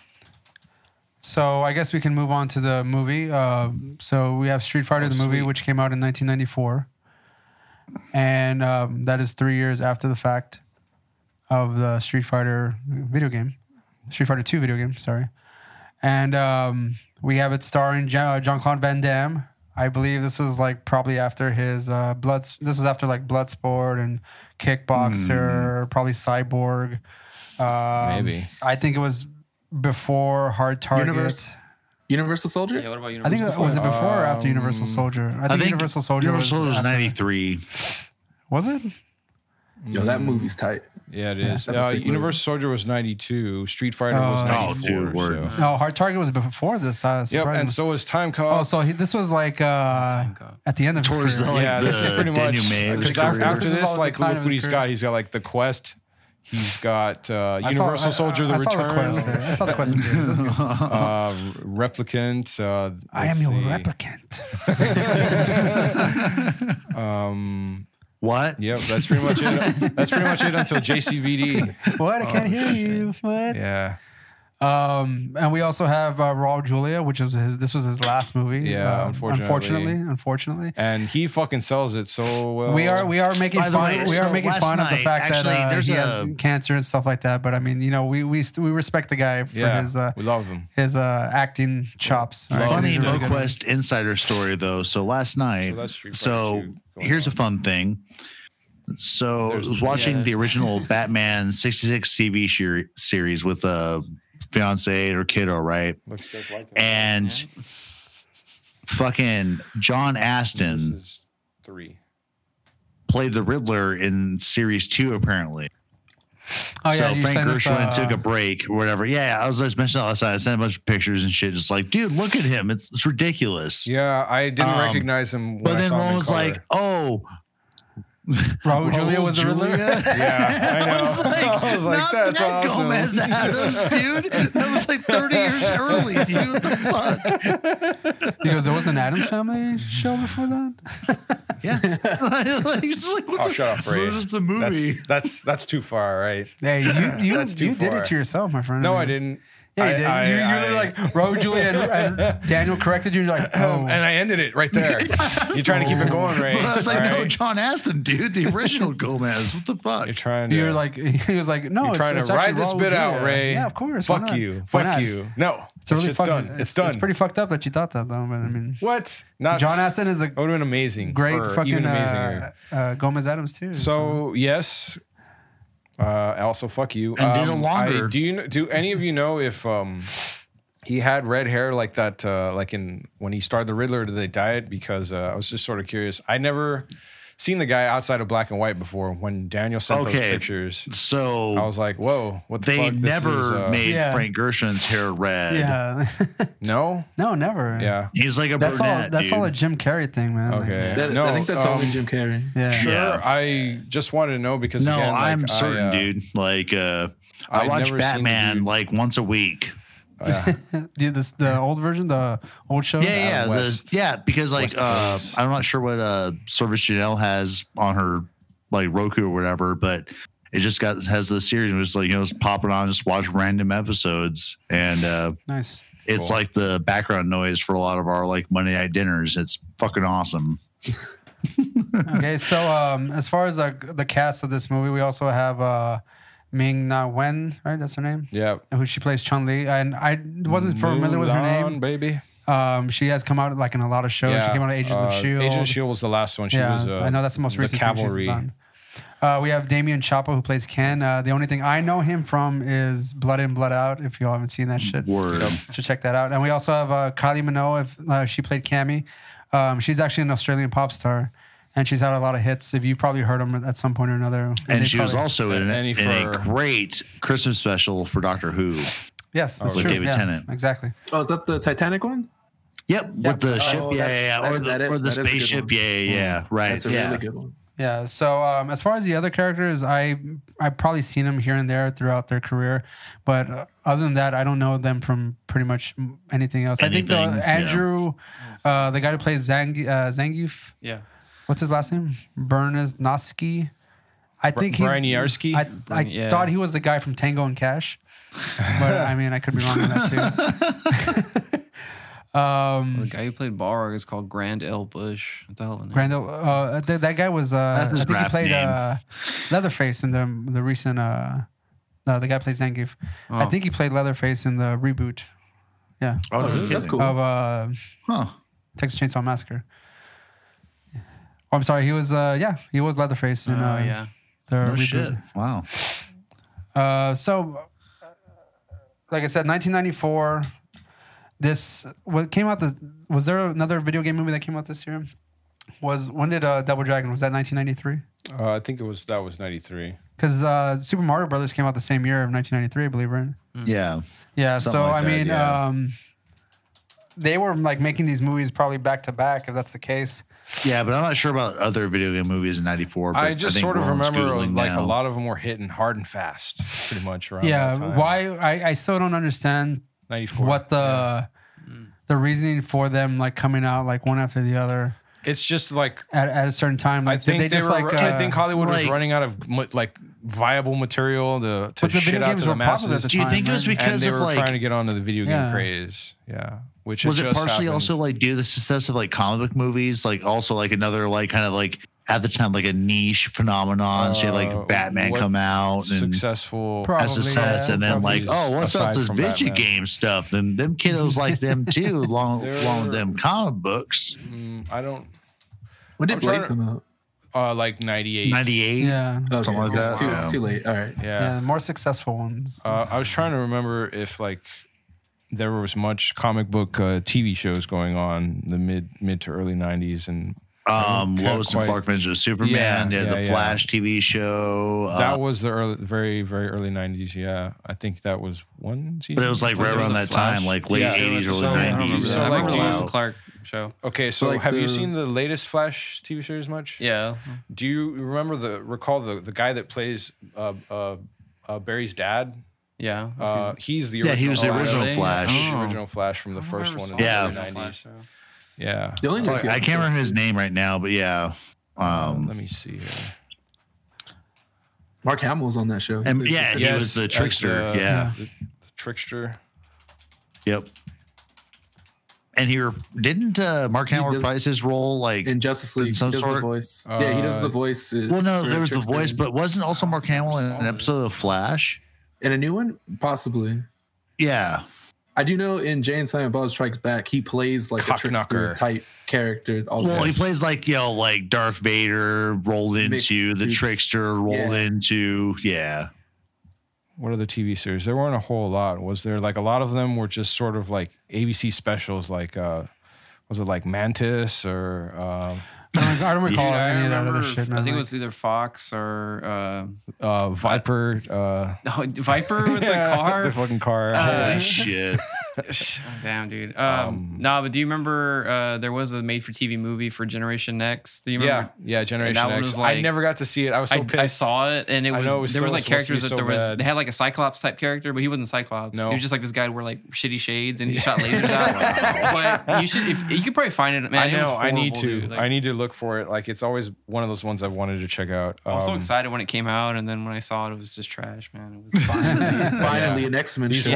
so I guess we can move on to the movie. Uh, so we have Street Fighter, Oh, the movie, sweet. which came out in nineteen ninety-four. And um, that is three years after the fact of the Street Fighter video game. Street Fighter two video game, sorry. And um, we have it starring Jean- Jean-Claude Van Damme. I believe this was like probably after his uh, blood. This was after like Bloodsport and Kickboxer, probably Cyborg. Um, Maybe. I think it was before Hard Target. Universe- Universal Soldier. Yeah, what about I Universal? think it was it before or after Um, Universal Soldier. I think, I think Universal Soldier Universal was was after- ninety-three. Was it? Yo, that movie's tight. Yeah, it is. That's a Uh, sick movie. Universal Soldier was ninety-two. Street Fighter was Oh. ninety-four. Oh, dude, word. so. No, Hard Target was before this. Uh, Yep, surprisingly. and so was Time Cop. Oh, so he, this was like uh, Cop. at the end of his Towards career. the, like, yeah, this is the pretty much Daniel May because career. after This is this, all like decline look of what his he's career. got. He's got like the Quest. He's got uh, I saw- Universal I- Soldier: I, The I saw the Return, quest. there. I saw the quest. in there. That's good. uh, Replicant. Uh, I am let's your see. replicant. Um, What? yep, that's pretty much it. That's pretty much it until J C V D. What? I can't hear you. What? Yeah, Um, and we also have uh, Raul Julia, which was his. This was his last movie. Yeah, uh, unfortunately. unfortunately, unfortunately. and he fucking sells it so well. We are we are making By the fun. way, we are so making last fun of the night, fact actually, that uh, there's he a- has cancer and stuff like that. But I mean, you know, we we st- we respect the guy for Yeah, his uh, we love him. his uh, acting chops. All right? Funny He's a really good- MoQuest insider story though. So last night, So that's Street so Fighter two going here's a on. fun thing. So There's- I was watching yeah, the there's- original Batman sixty-six T V sher- series with a fiance or kiddo, right? Looks just like him. And fucking John This Aston is three. played the Riddler in series two, apparently. Oh yeah, so you Frank sent us, Gershwin uh, took a break or whatever. Yeah, I was just mentioning that last night. I sent a bunch of pictures and shit. Just like, dude, look at him. It's, it's ridiculous. Yeah, I didn't Um, recognize him. When But I then saw him one in was color. like, oh, Raul Julia was the Riddler. Yeah, I know. I was like, I was like, not that's that awesome. Gomez Adams, dude. That was like thirty years early, dude. What the fuck? He goes, there was an Adams Family show before that. Yeah. like, it's like, what Oh, the, shut up, Ray. What is the movie? That's that's that's too far, right? Hey, you you, That's too you did far. it to yourself, my friend. No, mean, I didn't. Yeah, you I- did. I- you, you I- were like Raul Julia and, and Daniel corrected you. And you're like, oh, and I ended it right there. You're trying to keep it going, Ray. I was like, all no, right? John Aston, dude, the original Gomez. What the fuck? You're trying to. you're like, he was like, no, You're it's, trying it's to actually ride this Raul bit out, Julia. Ray. Yeah, of course. why Fuck not? you. Why Fuck not? you. No, It's a really shit's fucking, done. It's, done. It's pretty fucked up that you thought that, though. But I mean, What? Not John Aston is a That would have been amazing. great or fucking even uh, amazinger. uh, Gomez Adams too. So yes, uh, also fuck you. And did it Um, longer. I, do you kn- do any of you know if um, he had red hair like that? Uh, like in when he started the Riddler, did they dye it? Because uh, I was just sort of curious. I never seen the guy outside of black and white before. When Daniel sent those Okay. pictures, So I was like, "Whoa, what the they fuck?" This never is, uh, made Yeah. Frank Gershwin's hair red. yeah, no. no, never. Yeah. He's like a that's all. brunette, That's dude. all a Jim Carrey thing, man. Like, Okay. That- no, I think that's um, only Jim Carrey. yeah. Sure. Yeah. I just wanted to know because No, again, like, I'm I, certain, uh, dude. Like, uh, I I'd watch never seen the Batman dude. like once a week. Yeah. The, this, the old version, the old show. Yeah, yeah, the, West- yeah. Because like, West uh, Coast. I'm not sure what uh, service Janelle has on her like Roku or whatever, but it just got has the series and it's like you know just pop it on, just watch random episodes, and uh, Nice. it's Cool. like the background noise for a lot of our like Monday night dinners. It's fucking awesome. Okay, so um, as far as the the cast of this movie, we also have uh, Ming Na Wen, right? That's her name. Yeah. Who she plays Chun Li, and I wasn't familiar with her Mulan, name. baby. Um, she has come out like in a lot of shows. She came out of Agents uh, of Shield. Agents of Shield was the last one. She yeah, was. Uh, I know that's the most the recent cavalry. thing she's done. Uh, we have Damien Chapa who plays Ken. Uh, the only thing I know him from is Blood In, Blood Out. If you all haven't seen that shit, Word. should check that out. And we also have uh, Kylie Minogue. If uh, she played Cammy, um, she's actually an Australian pop star, and she's had a lot of hits. If you probably heard them at some point or another. And They she was probably- also in, Any in a for- great Christmas special for Doctor Who. yes, that's with true. David yeah, Tennant. exactly. Oh, is that the Titanic one? Yep, with the ship, Oh, yeah, that- yeah, yeah. that- or that the, is- or the that is a good spaceship, one. yeah, yeah, yeah, right. That's a yeah. really good one. Yeah. So um, as far as the other characters, I I've probably seen them here and there throughout their career, but uh, other than that, I don't know them from pretty much anything else. I think Anything, the, yeah. Andrew, uh, the guy who plays Zang uh, Zangief, Yeah. what's his last name? Bernanosky. I think he's Brian Yarsky? I, I Brian- yeah. thought he was the guy from Tango and Cash, but I mean I could be wrong on that too. um, The guy who played Balrog is called Grand L. Bush. What the hell? Grandel, uh, th- that guy was. Uh, That's his I think he rap played name. uh, Leatherface in the the recent. Uh, no, the guy plays Zangief. I Oh. think he played Leatherface in the reboot. Yeah, Oh, no Oh, really? That's kidding. cool. of uh, Huh. Texas Chainsaw Massacre. Oh, I'm sorry. He was. Uh, yeah, he was Leatherface in. Oh, uh, yeah. The No reboot. shit. Wow. Uh, so, uh, like I said, nineteen ninety-four. This what came out. The was there another video game movie that came out this year? Was when did uh, Double Dragon? Was that nineteen ninety-three? Uh, I think it was that was ninety-three. Because uh, Super Mario Brothers came out the same year of nineteen ninety-three, I believe, right? Yeah. Yeah. Something so like I that, mean, yeah. um, they were like making these movies probably back to back, if that's the case. Yeah, but I'm not sure about other video game movies in ninety-four. But I just think sort of Ron's remember Googling like now. a lot of them were hitting hard and fast, pretty much around Yeah. that time. Why? I, I still don't understand ninety-four? what the the reasoning for them like coming out like one after the other It's just like at, at a certain time. Like, I think did they, just were, like? I uh, think Hollywood was like- running out of mu- like viable material to to But the shit video out games to the were popular at masses. the Do you time, think it was right? and because they of were like trying to get onto the video game Yeah. craze. Yeah, which was had it just partially happened. also like due to the success of like comic book movies, like also like another like kind of like at the time like a niche phenomenon, say Uh, like Batman what come out and successful? Pro- as a Probably, set, yeah. and then like, Probably oh, what's up aside this from video Batman. game stuff? Then them kiddos like them too, along They're- along with them comic books. Mm, I don't. When did I'm trying Blade to- come out? Uh, like ninety-eight. ninety-eight. Yeah. Okay, Something like it's that, Too, It's yeah. too late. All right. Yeah. Yeah. More successful ones. Uh, I was trying to remember if like there was much comic book uh, T V shows going on in the mid mid to early nineties, and Um, Can't Lois and quite- Clark Adventures of Superman. Yeah, Yeah, yeah, the yeah. Flash T V show. Uh, that was the early, very very early nineties. Yeah, I think that was one season. but it was like right There was around a that Flash. time, like late Yeah. eighties, early So- I remember nineties. So, that. I like, remember the- the Lewis and Clark show. Okay, so like have you those- seen the latest Flash T V series much? Yeah. Do you remember the recall the the guy that plays uh, uh, uh, Barry's dad? Yeah. Uh, he's the Yeah, original he was the Flash. original really? Flash. He's the Oh. original Flash from the first one in Yeah. the early nineties. Yeah. The only I movie can't remember his name right now, but yeah. Um, Let me see here. Mark Hamill was on that show. He and plays the yeah, he Trickster. was the as trickster. the- yeah. the, the trickster. Yep. And he re- didn't uh, Mark Hamill does- reprise his role like in Justice League. in some he does sort? the voice. yeah, he does Uh, the voice. uh, Well, no, for there was the Trickster. voice, but wasn't also Mark Hamill in an episode of Flash? in a new one, possibly. Yeah. I do know in Jay and Silent Bob Strikes Back, he plays like a Cockknocker. trickster type character. Also, Well, he plays like, you know, like Darth Vader rolled Mixed into the with- trickster, rolled Yeah. into, yeah. What are the T V series? There weren't a whole lot. Was there like a lot of them were just sort of like A B C specials, like uh, was it like Mantis or um, I don't, I don't recall I any of that remember, other shit. Man. I think it Like, was either Fox or uh, uh, Viper? Uh, oh, Viper with yeah, the car. the fucking car. Uh, Holy shit. Oh, damn, dude. Um, Um, no, but do you remember uh, there was a made-for-T V movie for Generation Next? Do you yeah, remember? yeah, Generation that one X. was I like- never got to see it. I was so I, pissed. I saw it, and it I was, know it was there was so- like supposed to be characters that so there was. bad. They had like a Cyclops type character, but he wasn't Cyclops. No. He was just like this guy who wore like shitty shades and he shot lasers out. But you should, if you could probably find it. Man, I it was know. I need horrible, to. dude. Like, I need to look for it. Like it's always one of those ones I've wanted to check out. I was so Um, excited when it came out, and then when I saw it, it was just trash, man. It was fine. finally an X Men show.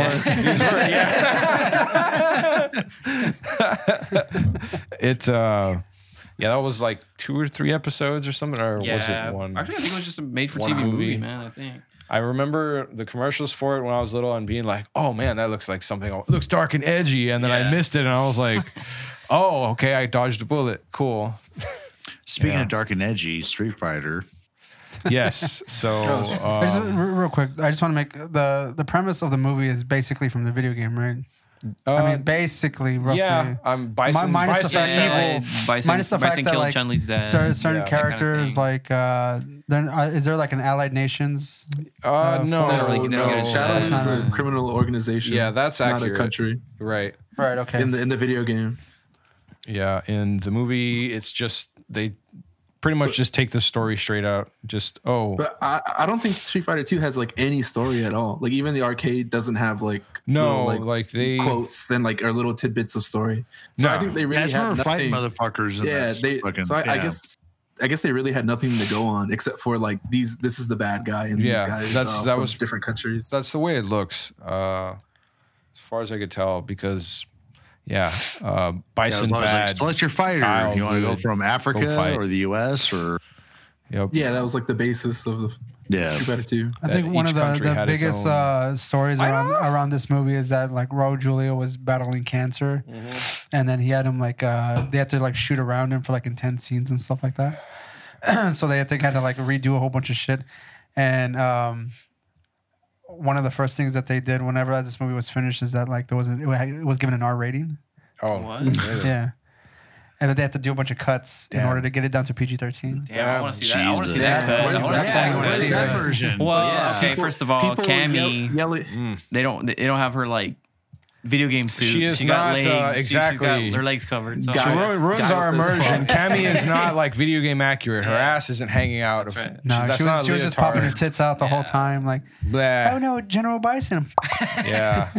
yeah. it uh Yeah, that was like two or three episodes or something, or Yeah. was it one? Actually, I think it was just a made-for-T V one movie. movie. man. I think. I remember the commercials for it when I was little and being like, "Oh man, that looks like something. It looks dark and edgy." And then Yeah. I missed it, and I was like, "Oh, okay, I dodged a bullet. Cool." Speaking Yeah. of dark and edgy, Street Fighter. Yes. So I just, um, re- real quick, I just want to make the the premise of the movie is basically from the video game, right? uh, I mean, basically, roughly. yeah, I'm Bison. Mi- minus the Bison fact evil. that- Yeah, Bison, minus the fact Bison that, killed like, Chun-Li's dad. Cer- certain Yeah. That kind of characters, thing. like, uh, then uh, is there like an Allied Nations? uh, uh, no, for- They don't really- they don't no. get a Shadow That's is not a right. criminal organization. Yeah, that's not accurate. a country Right. Right. Okay. in the in the video game. Yeah, in the movie, it's just they pretty much just take the story straight out. Just oh But I, I don't think Street Fighter two has like any story at all. Like even the arcade doesn't have like no, little, like, they quotes and like or little tidbits of story. So No. I think they Yeah, I really just had remember fighting nothing. motherfuckers. In Yeah, this they. fucking, So I, I yeah. guess I guess they really had nothing to go on except for like these. This is the bad guy and Yeah, these guys. that's- uh, that from was- different countries. that's the way it looks, uh, as far as I could tell. Because yeah, uh, Yeah, Bison as long as, like, bad. select your fighter. Kyle you want to go good. from Go Africa fight. or the U S or Yep. Yeah, that was like the basis of the yeah. Street Fighter two. I that think one each of the, country the had its biggest own- uh, stories I around know. around this movie is that like Raul Julia was battling cancer, Mm-hmm. and then he had him like uh, they had to like shoot around him for like intense scenes and stuff like that. So they had to kind of like redo a whole bunch of shit. And um, one of the first things that they did whenever this movie was finished is that like there was a, it was given an R rating. Oh, What? really? Yeah. And then they had to do a bunch of cuts in Damn. order to get it down to P G thirteen. Damn, I want to see that. I want to see Jesus. that. Yeah, I where's wanna that see going? I wanna Where's see that that. version? Well, Yeah. okay. First of all, People Cammy, yell, yell it. they don't they don't have her like video game suit. She is got not, uh, legs. She- she's got exactly. her legs covered. So Guy- She ruins, ruins Guys, our that's immersion. fun. Cammy is not like video game accurate. Her Yeah. ass isn't hanging out. That's of, right. No, that's she not was, a she was just leotard. popping her tits out the whole Yeah. time. Like, Blah. oh no, General Bison. Yeah,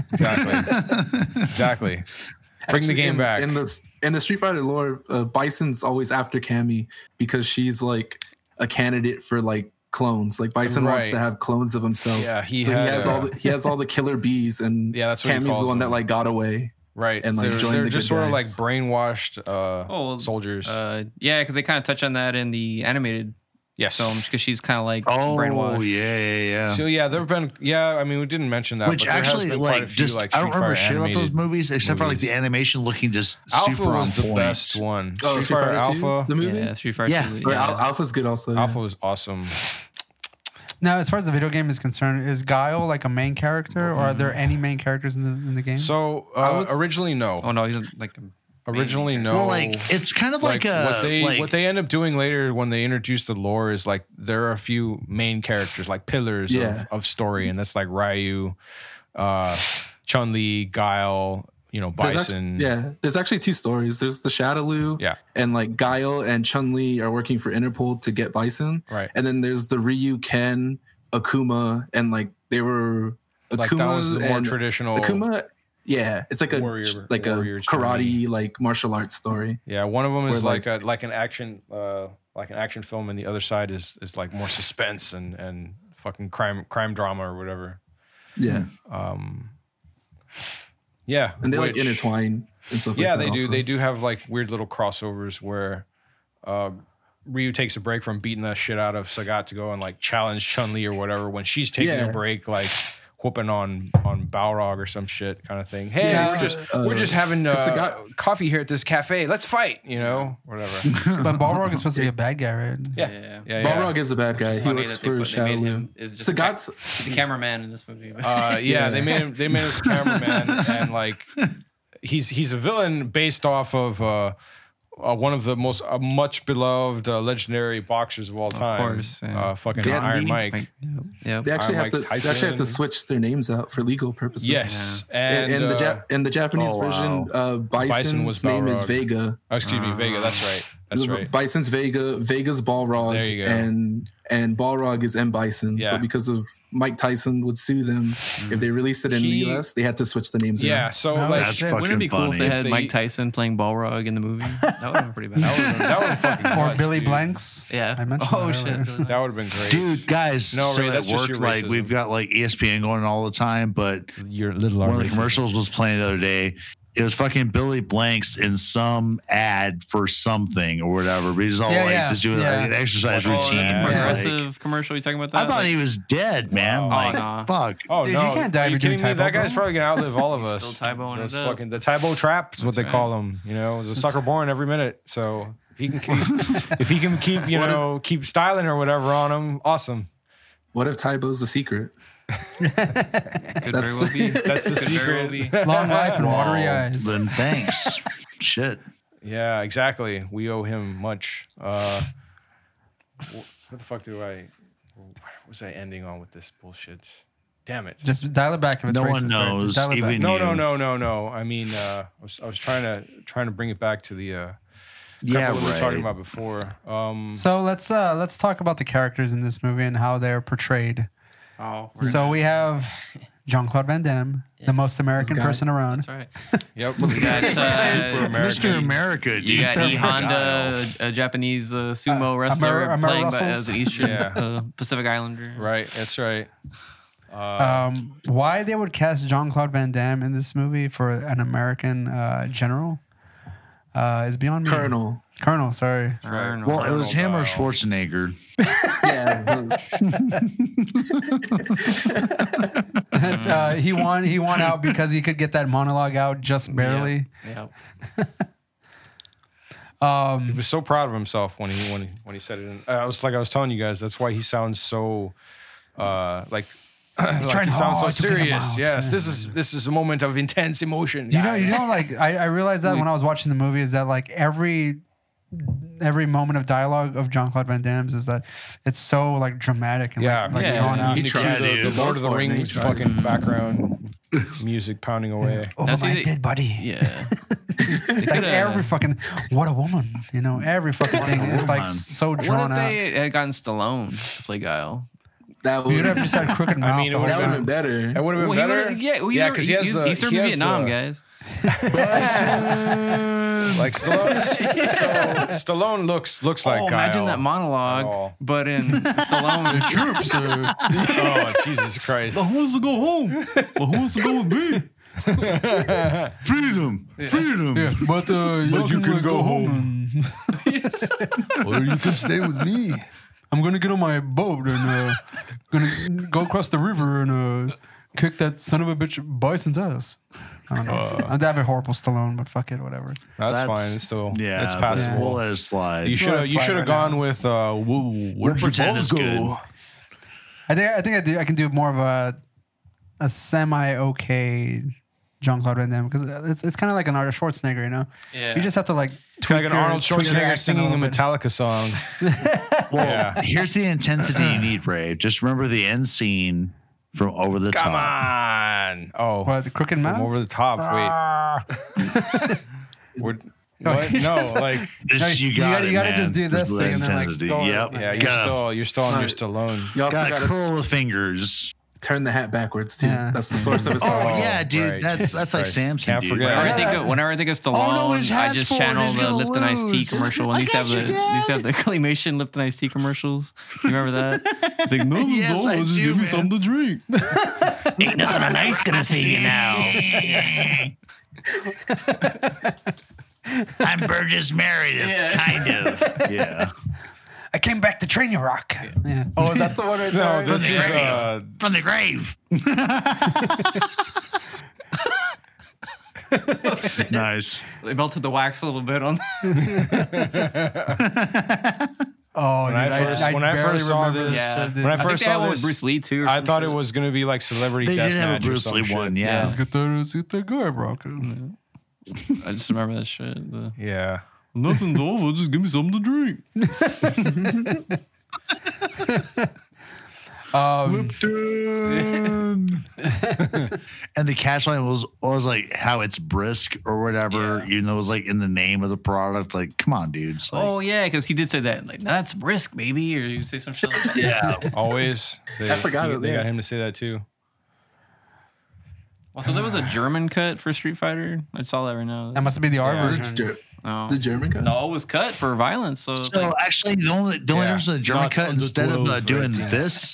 exactly. Exactly. Bring the Actually, game in, back. In the in the Street Fighter lore, uh, Bison's always after Cammy because she's like a candidate for like clones. Like Bison wants Right. to have clones of himself. Yeah, he so had he has a- all the, he has all the killer bees, and Yeah, that's what he Cammy's the calls one them. that like got away. Right. and, like, they're join they're the just good sort of like guys. brainwashed uh, Oh, well, soldiers. Uh, yeah, because they kind of touch on that in the animated yes. films because she's kind of like Oh brainwashed. yeah, yeah, yeah. So yeah, there've been yeah. I mean, we didn't mention that, Which but there actually, has been quite like, a few just like I don't Street remember Fighter shit about those animated movies except for like movies. the animation looking just Alpha super was on the point. best one. Oh, Street Street Fighter Fighter two, Alpha. the movie. Yeah, Street Fighter. Yeah. two, But Al- Alpha's good also. yeah. Alpha was awesome. Now, as far as the video game is concerned, is Guile like a main character, or are there any main characters in the in the game? So I uh, would- originally no. Oh no, he's like a Originally no. Well, like it's kind of like, Like, a what they like, what they end up doing later when they introduce the lore is like there are a few main characters like pillars Yeah. of, of story, and that's like Ryu, uh, Chun Li, Guile, you know, There's Bison. actually, yeah, there's actually two stories. There's the Shadaloo, Yeah. and like Guile and Chun Li are working for Interpol to get Bison, Right. And then there's the Ryu, Ken, Akuma, and like they were Akuma Like that was the more and traditional. Akuma. Yeah, it's like a Warrior- like a warrior's karate like martial arts story. Yeah, one of them is Where, like, a like an action uh like an action film, and the other side is is like more suspense and and fucking crime crime drama or whatever. Yeah, Um, yeah, and they like which- intertwine and stuff. Yeah, like that they do. also. They do have like weird little crossovers where uh, Ryu takes a break from beating the shit out of Sagat to go and like challenge Chun Li or whatever. When she's taking Yeah. a break, like whooping on on Balrog or some shit kind of thing. Hey, Yeah, we're just uh, we're just having uh, Sagat- coffee here at this cafe. Let's fight. You know, whatever. But Balrog is supposed to be a bad guy, right? Yeah, Yeah. yeah, yeah. Balrog is a bad guy. He Funny works that they for put- they made Shadaloo. him is just a Sagat's He's a cameraman in this movie. Uh, yeah, Yeah. they made him. They made him a cameraman, and like he's he's a villain based off of uh, uh, one of the most uh, much beloved uh, legendary boxers of all time. course, yeah. uh, fucking Yeah, Iron Lee- Mike. Like, yep. they actually Iron have to. Mike They actually have to Tyson. switch their names out for legal purposes. Yes, And, and, and the uh, Jap- in the Japanese oh, wow. version, uh, Bison's Bison was name is Balrog. Vega. oh, excuse me, Vega. That's right. That's right. Bison's Vega, Vega's Balrog, There you go. and and Balrog is M Bison. Yeah. But because of Mike Tyson would sue them if they released it in He- the U S, they had to switch the names. Yeah. around. So No, like that's That's fucking Wouldn't it be cool if they funny. had If they- Mike Tyson playing Balrog in the movie? That would have been pretty bad. that would have been, that would have fucking Or nuts, Billy dude. Blanks. yeah. I mentioned oh that shit. earlier. Billy That would have been great, Dude, guys, No, so Ray, that's at just work, your like racism. we've got like E S P N going all the time, but Your little one of the commercials was playing the other day. it was fucking Billy Blanks in some ad for something or whatever. But he's all Yeah, like yeah, just doing yeah. like an exercise Oh, routine. that It's like- progressive commercial. You talking about that? I thought Like, he was dead, man. Wow. Like, Oh, nah. fuck. Oh Dude, no! you can't die Are if you you're doing kidding me? typo, That guy's bro. probably gonna outlive all of He's us. still Tyboing Those it up. fucking the Tybo trap is what That's they right. call him. You know, it's a sucker born every minute. So if he can keep, if he can keep, you know, keep styling or whatever on him, awesome. What if Tybo's the secret? Could very well be. That's the Could very well secret. be. Long life and watery Well, eyes. Then thanks. Shit. Yeah, exactly. We owe him much. Uh, wh- what the fuck do I? What was I ending on with this bullshit? Damn it! Just dial it back if it's No racist. one there. knows, Just dial it even back. No, you. no, no, no, no. I mean, uh, I was I was trying to trying to bring it back to the uh, Yeah, couple that we were talking right. about before. Um, So let's uh let's talk about the characters in this movie and how they're portrayed. Oh, we're So we have Jean-Claude Van Damme, the most American This guy. person around. That's right. yep. We got uh, Mister America, dude. you got Mister E Honda, a, a Japanese uh, sumo Uh, wrestler Amar- Amar playing by, Russells? as an Eastern Yeah. uh, Pacific Islander. Right. That's right. Um, why they would cast Jean-Claude Van Damme in this movie for an American uh, general uh, is beyond me. Colonel. Colonel, sorry. Right. Well, it was him or Colonel Schwarzenegger. Yeah. uh, he won. He won out because he could get that monologue out just barely. Yeah. He was so proud of himself when he when he, when he said it. And I was like I was telling you guys. That's why he sounds so uh, like. like trying he sounds so hard to get him serious. out. Yes, this is this is a moment of intense emotion. You know, you know, like I, I realized that when I was watching the movie is that like every every moment of dialogue of Jean-Claude Van Damme's is that it's so like dramatic and yeah, like, like Yeah. drawn out. You He can tried, cue the, dude. the Lord of the Goes for it, Rings he tries. fucking background music pounding away. Over Now, see, my they- dead body. Yeah. Like every fucking what a woman, you know, every fucking thing is like woman. so What drawn if out. they had gotten Stallone to play Guile? That would You'd have just had crooked mouth. mean, it the whole would've that would have time. been better. That would have been Well, he better. would've- yeah, well, yeah, he's- because he has he's- the he served he in has Vietnam, the, guys. Like Stallone, so Stallone looks looks like oh, imagine Guile. that monologue, Oh. but in Stallone. Troops, uh, Oh Jesus Christ! Who wants to go home? Well, who wants to go with me? Freedom. Freedom. yeah, but uh, But you can go home. Or you can stay with me. I'm gonna get on my boat and uh, gonna go across the river and uh, kick that son of a bitch Bison's ass. I don't know. Uh. I'm having horrible Stallone, but fuck it, whatever. That's, fine. It's still Yeah, it's but passable. we'll let it slide. You should have you slide should have right gone now. with uh, woo, We'll where did your pretend balls it's go? good. I think I think I do. I can do more of a a semi okay Jean-Claude Van Damme because it's it's kind of like an Arnold Schwarzenegger, you know. Yeah. You just have to like It's kind of like an your- Arnold tweak your Schwarzenegger accent singing a little bit. Metallica song. Well, Yeah. here's the intensity you need, Ray. Just remember the end scene from Over the Come Top. on! Oh, What the crooked from mouth? over the top. Wait, We're, what? you No, just- like This, No, you you got gotta- it, you gotta man. just do this Just thing and then, like, intensity. go- Yep. yeah, you're gotta, still you're still on your Right. Stallone. You also gotta got to curl the fingers. turn the hat backwards too. Yeah. That's the source of his Oh, power. yeah, dude. right. That's that's like Right. Samson, Can't dude. forget. Whenever I Yeah. think of whenever I think of Stallone, Oh, no, his I hat's just forward, channel he's the gonna Lipton Iced Tea lose. commercial when I they used to have got the you, they Dad. used to have the claymation Lipton Iced Tea commercials. You remember that? It's like no, Yes, no, I just do, give me man. something to drink. Ain't nothing a nice gonna save you now. I'm Burgess Meredith, Yeah. kind of. Yeah. I came back to train you, Rock. Yeah. Oh, that's the one right No, there. this the is grave. uh, From the grave. Nice. They melted the wax a little bit on. Oh, When dude, I first- when I barely first saw remember this- Yeah. shit, dude. when I I think first they had saw one with this, Bruce Lee too. or I some thought it shit. was gonna be like Celebrity They did have a Deathmatch or Bruce some Lee shit. one, yeah. Let's get the, let's get the guy, Rock. I just remember that shit. The, Yeah. Nothing's over. Just give me something to drink. Um, Lipton. And the catch line was was like how it's brisk or whatever, Yeah. even though it was like in the name of the product. Like, come on, dude. It's like, Oh yeah, because he did say that. Like, that's brisk, baby, or you say some shit like that. yeah. Always. They, I forgot They, it, they yeah. got him to say that too. Well, so there was a German cut for Street Fighter. I saw that right now. that must be the R Yeah. The, version. Ger- Oh. the German guy? No, it was cut for violence. So, it's So like, actually, the only the only Yeah. difference in the German Not cut on the instead of uh, twelve, doing right? this,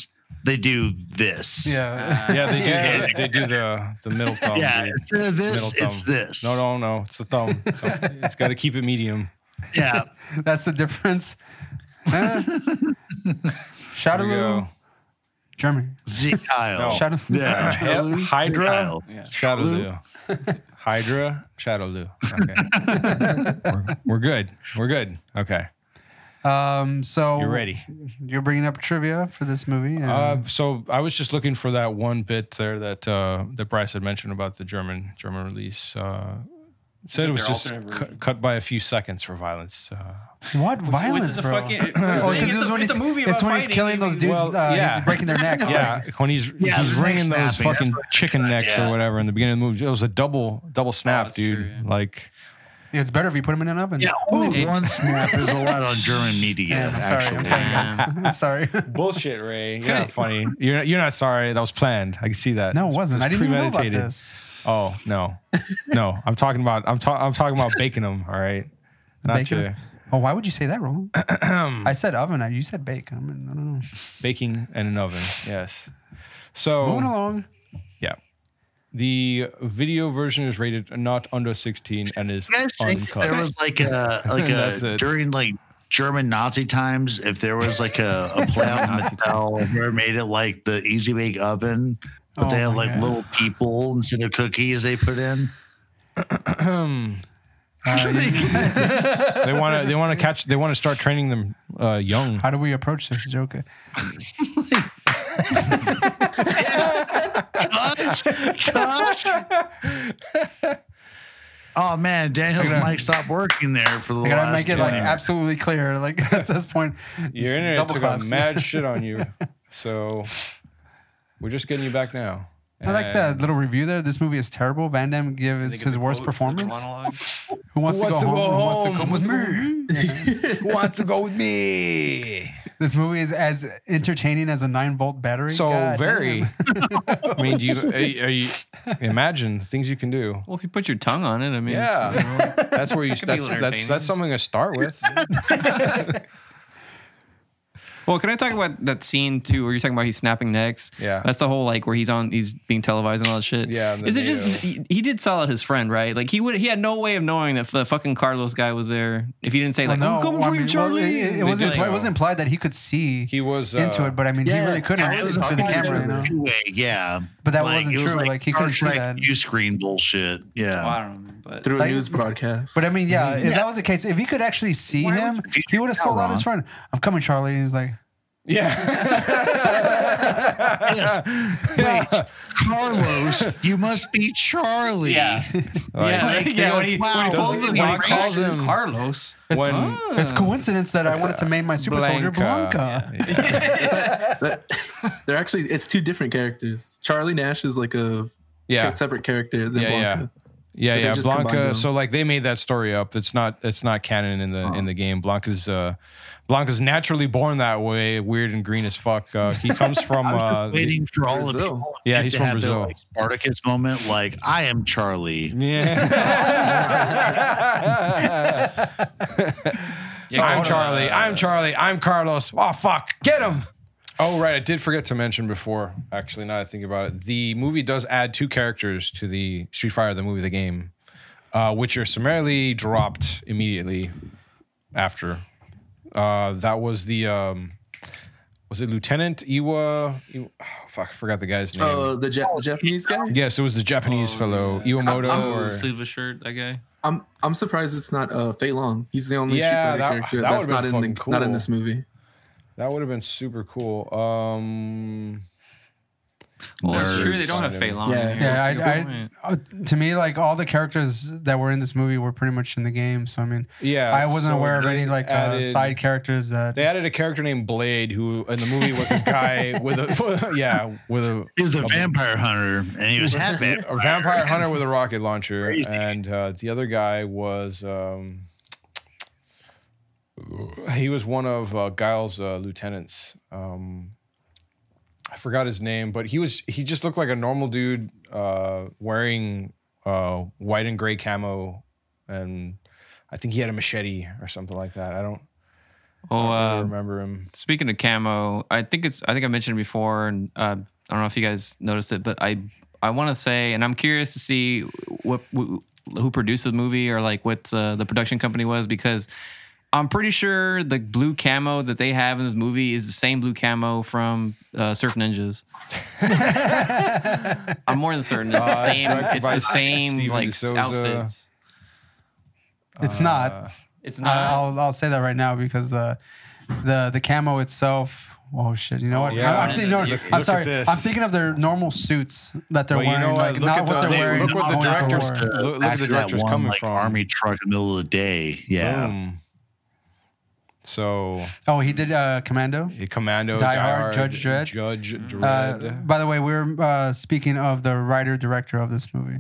they do this. Yeah. Yeah, they do. The, they do the the middle thumb. Yeah, dude. instead of this, Middle it's thumb. this. No, no, no. It's the thumb. It's got to keep it medium. Yeah. That's the difference. There we Shadowloo, go. Germany. Z Kyle. No. Shadow. Yeah. Hy- Hydra, Kyle. Shadowloo. Hydra, Shadowloo. Okay. we're, we're good. We're good. Okay. Um. So You're ready. You're bringing up trivia for this movie. and- Uh, so I was just looking for that one bit there that uh, that Bryce had mentioned about the German German release. Uh, said it was their just alternate cu- version. cut by a few seconds for violence. Uh, what violence, is a bro? fucking- Oh, it's it's, a- when it's a he's- movie It's about when he's fighting. killing those dudes. Well, uh, yeah. He's breaking their necks. yeah, when he's Yeah, he's the neck ringing those snapping, fucking that's what- chicken necks yeah. or whatever in the beginning of the movie. It was a double double snap, that's dude. true, yeah. Like. It's better if you put him in an oven. Yeah, only Hey. one snap is allowed on German media. Yeah, I'm sorry. actually. I'm sorry, guys. I'm sorry. Bullshit, Ray. You're not funny. You're not, you're not sorry. That was planned. I can see that. No, it wasn't. I didn't even know about premeditated. this. Oh no, no. I'm talking about. I'm talking. I'm talking about baking them. All right. Not Bacon? to Oh, why would you say that wrong? I said oven. You said bake. I, mean, I don't know. baking in an oven. Yes. So Moving along. yeah, the video version is rated not under sixteen and is You guys think uncut. there was like a like That's a it. during like German Nazi times, if there was like a, a play on Mattel where it made it like the Easy Bake Oven, but Oh they had my like God. little people instead of cookies they put in. Uh, you- they want to. They want to catch. They want to start training them uh, young. how do we approach this joke? Cut! Cut! Oh man, Daniel's I gotta- mic stopped working there for the I gotta last make it two like minutes. absolutely clear. Like at this point, Your internet double took a claps. mad shit on you, so we're just getting you back now. I like that And- little review there. This movie is terrible. Van Damme gives his worst performance. Who wants, Who to, wants go to go home? home? Who wants to go with me? Who wants to go with me? This movie is as entertaining as a nine volt battery. So God very. damn. I mean, do you, are, you- are you imagine things you can do? Well, if you put your tongue on it, I mean, Yeah, it's, you know, that's where you. could be That's, that's entertaining. that's something to start with. Well, can I talk about that scene too, where you're talking about he's snapping necks? Yeah. that's the whole like where he's on, he's being televised and all that shit. Yeah, the is it NATO. just he, he did sell out his friend, right? Like he would, he had no way of knowing that the fucking Carlos guy was there if he didn't say like, Well, "I'm coming I for mean, you, Charlie." well, it, it, They was did impli- go. it was implied that he could see He was uh, into it, but I mean, he yeah, really couldn't yeah, it was through the talking camera, you know. Two-way, yeah. But that Like, wasn't it was true. Like, Like, he Star couldn't see Trek that. view screen bullshit. Yeah. Well, I don't know, but through a Like- news broadcast. But I mean, yeah, if that was the case, if he could actually see Why him, would you he would have do sold that, out his Ron? friend. I'm coming, Charlie. He's like, Yeah. Wait, Carlos, you must be Charlie. yeah, yeah, like, yeah. When he, Wow, when he pulls doesn't- the when he dog calls calls him- Carlos, when it's coincidence that I wanted to name my super soldier Blanca. That- they're actually it's two different characters. Charlie Nash is like a Yeah. separate character than Yeah, yeah. Blanca. Yeah, But they yeah, just combined Blanca. them. So like they made that story up. It's not it's not canon in the in the game. Blanca's uh Blanca's naturally born that way, weird and green as fuck. Uh, he comes from I was uh just waiting for all Brazil. the people Yeah, to he's have from their, Brazil. like, Spartacus moment, like I am Charlie. yeah. I'm Charlie. I'm Charlie. I'm Carlos. Oh fuck, get him. Oh right, I did forget to mention before. Actually, now that I think about it, the movie does add two characters to the Street Fighter, the movie, the game, uh, which are summarily dropped immediately after. Uh, that was the um, was it Lieutenant Iwa? Iwa oh, fuck, I forgot the guy's name. Uh, the, ja- the Japanese guy. yes, it was the Japanese Oh, fellow yeah. Iwamoto. I'm- I'm or, sleeveless shirt, that guy. I'm I'm surprised it's not uh, Fei Long. He's the only Yeah, Street Fighter that- character that that's would've not been in the fucking not in cool. this movie. that would have been super cool. Um, Well, it's Nerds. true they don't have Fei Long. Yeah. in here. Yeah, That's a I, good point. I, uh, to me, like all the characters that were in this movie were pretty much in the game. So I mean, yeah, I wasn't so aware of they any like uh, added- side characters that. They added a character named Blade, who in the movie was a guy with a yeah with a He was a vampire hunter, and he was half a vampire. vampire hunter with a rocket launcher, Crazy. and uh, the other guy was um, he was one of uh, Guile's uh, lieutenants. Um, I forgot his name, but he was he just looked like a normal dude uh, wearing uh, white and gray camo, and I think he had a machete or something like that. I don't. Oh, I uh, don't remember him. speaking of camo, I think it's. I think I mentioned it before, and uh, I don't know if you guys noticed it, but I I want to say, and I'm curious to see what who produced the movie or like what uh, the production company was, because I'm pretty sure the blue camo that they have in this movie is the same blue camo from uh, Surf Ninjas. I'm more than certain it's the Uh, same. directed It's by the same Steven like Souza. outfits. It's not. It's I- not. I'll I'll say that right now because the the the camo itself. Oh shit! You know what? yeah. I, I'm, thinking, no, Look- I'm look sorry. at this. I'm thinking of their normal suits that they're Well, you wearing, know what? like Look not at what the- they're wearing. look what the going to director's- war. Look- look at Back the to director's that one, coming like, from. army truck in the middle of the day. Yeah. Boom. So, Oh, he did uh, Commando. a Commando, Die Die, Hard, Hard, Judge Dredd. Judge Uh, Dredd. by the way, we're uh, speaking of the writer director of this movie.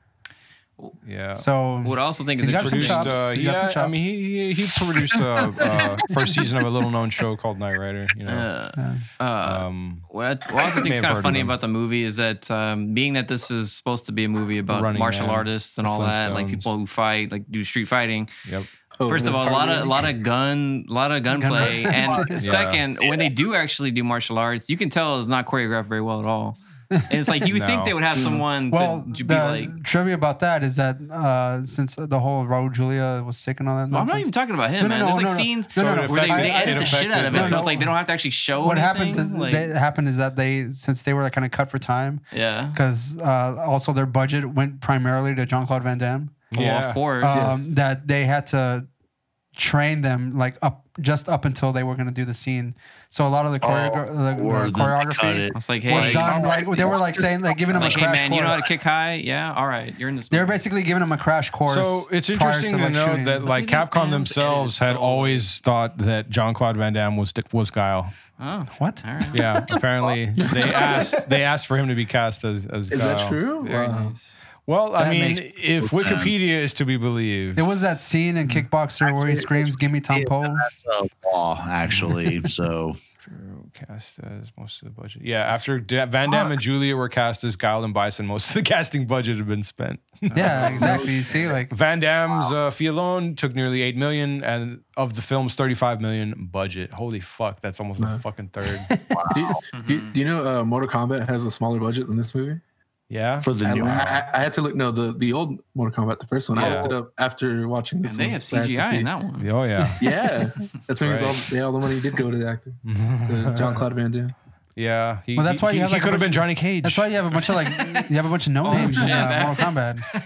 yeah. So What I also think is He's got some interesting. produced, chops. uh, He's got some yeah, I mean, he he, he produced a uh, first season of a little known show called Knight Rider. You know, Uh, uh, um, What I, what I also think May is have kind heard of of funny them. about the movie is that um, being that this is supposed to be a movie about Running martial Man, artists and the all that, like Flintstones. people who fight, like do street fighting. yep. Oh, First of that's all, a lot of Harley. a lot of gun, a lot of gunplay, and Yeah. second, when they do actually do martial arts, you can tell it's not choreographed very well at all. And it's like you would think No. they would have someone well, to, to the be like. trivia about that is that uh, since the whole Raul Julia was sick and all that, Well, I'm not nonsense, even talking about him, No, no, man. no, There's like no, no. scenes No, no, no. where they, I- they I- edit it the shit out of affected- it, so no, it's like no. they don't have to actually show. what anything. happens is like, they, happened is that they since they were kind of cut for time yeah, because uh, also their budget went primarily to Jean Claude Van Damme. well, Yeah. of course. Um, Yes. That they had to train them like up just up until they were going to do the scene. So a lot of the, choreogra- the, or the then they cut choreography it. It's like, was hey, done like they were like saying like giving them like, a hey crash man, course. you know how to kick high? Yeah, all right, you're in this. They were movie. basically giving them a crash course. So it's prior interesting to, like, note shooting. that like they didn't Capcom ban themselves edit, had so- always thought that Jean Claude Van Damme was was Guile. Oh, What? all right. Yeah, apparently they asked they asked for him to be cast as as Is Guile. that true? Very Wow. nice. Well, I That mean, makes if total sense. Wikipedia is to be believed, There was that scene in Kickboxer where he screams, "Give me Tom Yeah, Poe." that's a law, actually. So True, cast as most of the budget. Yeah, after Da- Van Damme and Julia were cast as Guile and Bison, most of the casting budget had been spent. Yeah, exactly. You see, like Van Damme's uh, fee alone took nearly eight million, and of the film's thirty-five million budget. Holy fuck, that's almost a fucking third. Do, you- do, do you know uh, Mortal Kombat has a smaller budget than this movie? Yeah, for the I, new one, I, I had to look. No, the the old Mortal Kombat, the first one. I Yeah. looked it up after watching this And they one. have so I had C G to I see. in that one. oh yeah, Yeah, that's means Right. all, yeah, all the money did go to the actor, to John Claude Van Damme. yeah. He, Well, that's why he, you have, he like, a could have been bunch- Johnny Cage. that's why you have a bunch of like you have a bunch of no names in shit, uh, man. Mortal Kombat.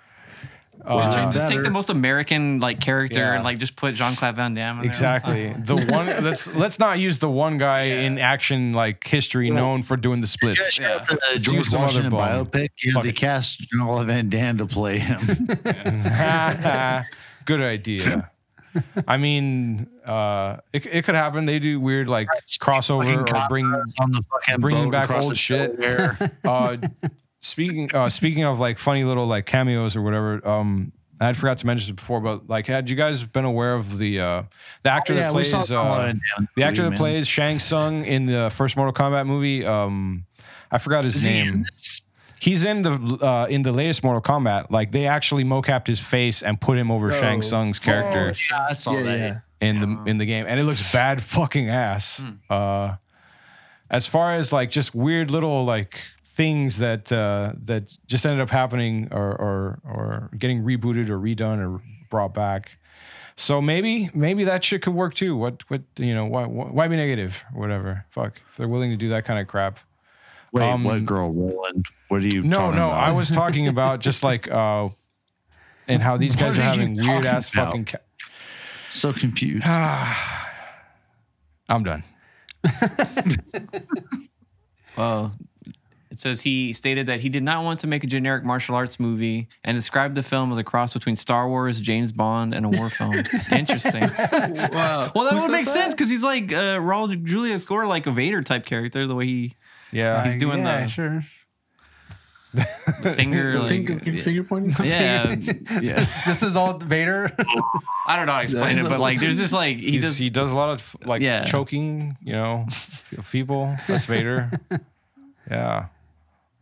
Uh, Just take better. the most American like character Yeah. and like just put Jean Claude Van Damme. In there. Exactly. The one let's let's not use the one guy in action like history known for doing the splits. Yeah. the use George some other Washington bum. biopic, yeah, Fuck they it. cast Jean-Claude Van Damme to play him. Good idea. I mean, uh, it, it could happen. They do weird like crossover or bring. on the fucking bringing boat back across old the shit. Delaware. Uh, speaking uh, speaking of like funny little like cameos or whatever. Um, I had forgot to mention it before, but like, had you guys been aware of the uh, the actor Yeah, that we saw plays Jean-Claude uh, Van Damme the actor that movie, man. plays Shang Tsung in the first Mortal Kombat movie? Um, I forgot his Is he in name. this? He's in the uh, in the latest Mortal Kombat. Like they actually mocapped his face and put him over Oh. Shang Tsung's character Yeah, I saw Yeah, that. yeah. in the in the game, and it looks bad fucking ass. Uh, as far as like just weird little like things that uh, that just ended up happening or or or getting rebooted or redone or brought back. So maybe maybe that shit could work too. What what you know why why be negative or whatever? Fuck, if they're willing to do that kind of crap. Wait, Um, what girl, Roland? What are you No, talking no, about? I was talking about just like uh, and how these guys What are are you having weird ass talking about? fucking. Ca- so confused. I'm done. Well, it says he stated that he did not want to make a generic martial arts movie and described the film as a cross between Star Wars, James Bond, and a war film. Interesting. Wow. Well, that Who would said make that? sense because he's like uh, Raul Julia Score, like a Vader type character, the way he Yeah, He's doing yeah, the- sure. the finger, The like, finger, finger pointing. yeah, yeah. This is all Vader. I don't know how to explain it, but like, there's just like he He's, just he does a lot of like Yeah. choking, you know, people. That's Vader. Yeah.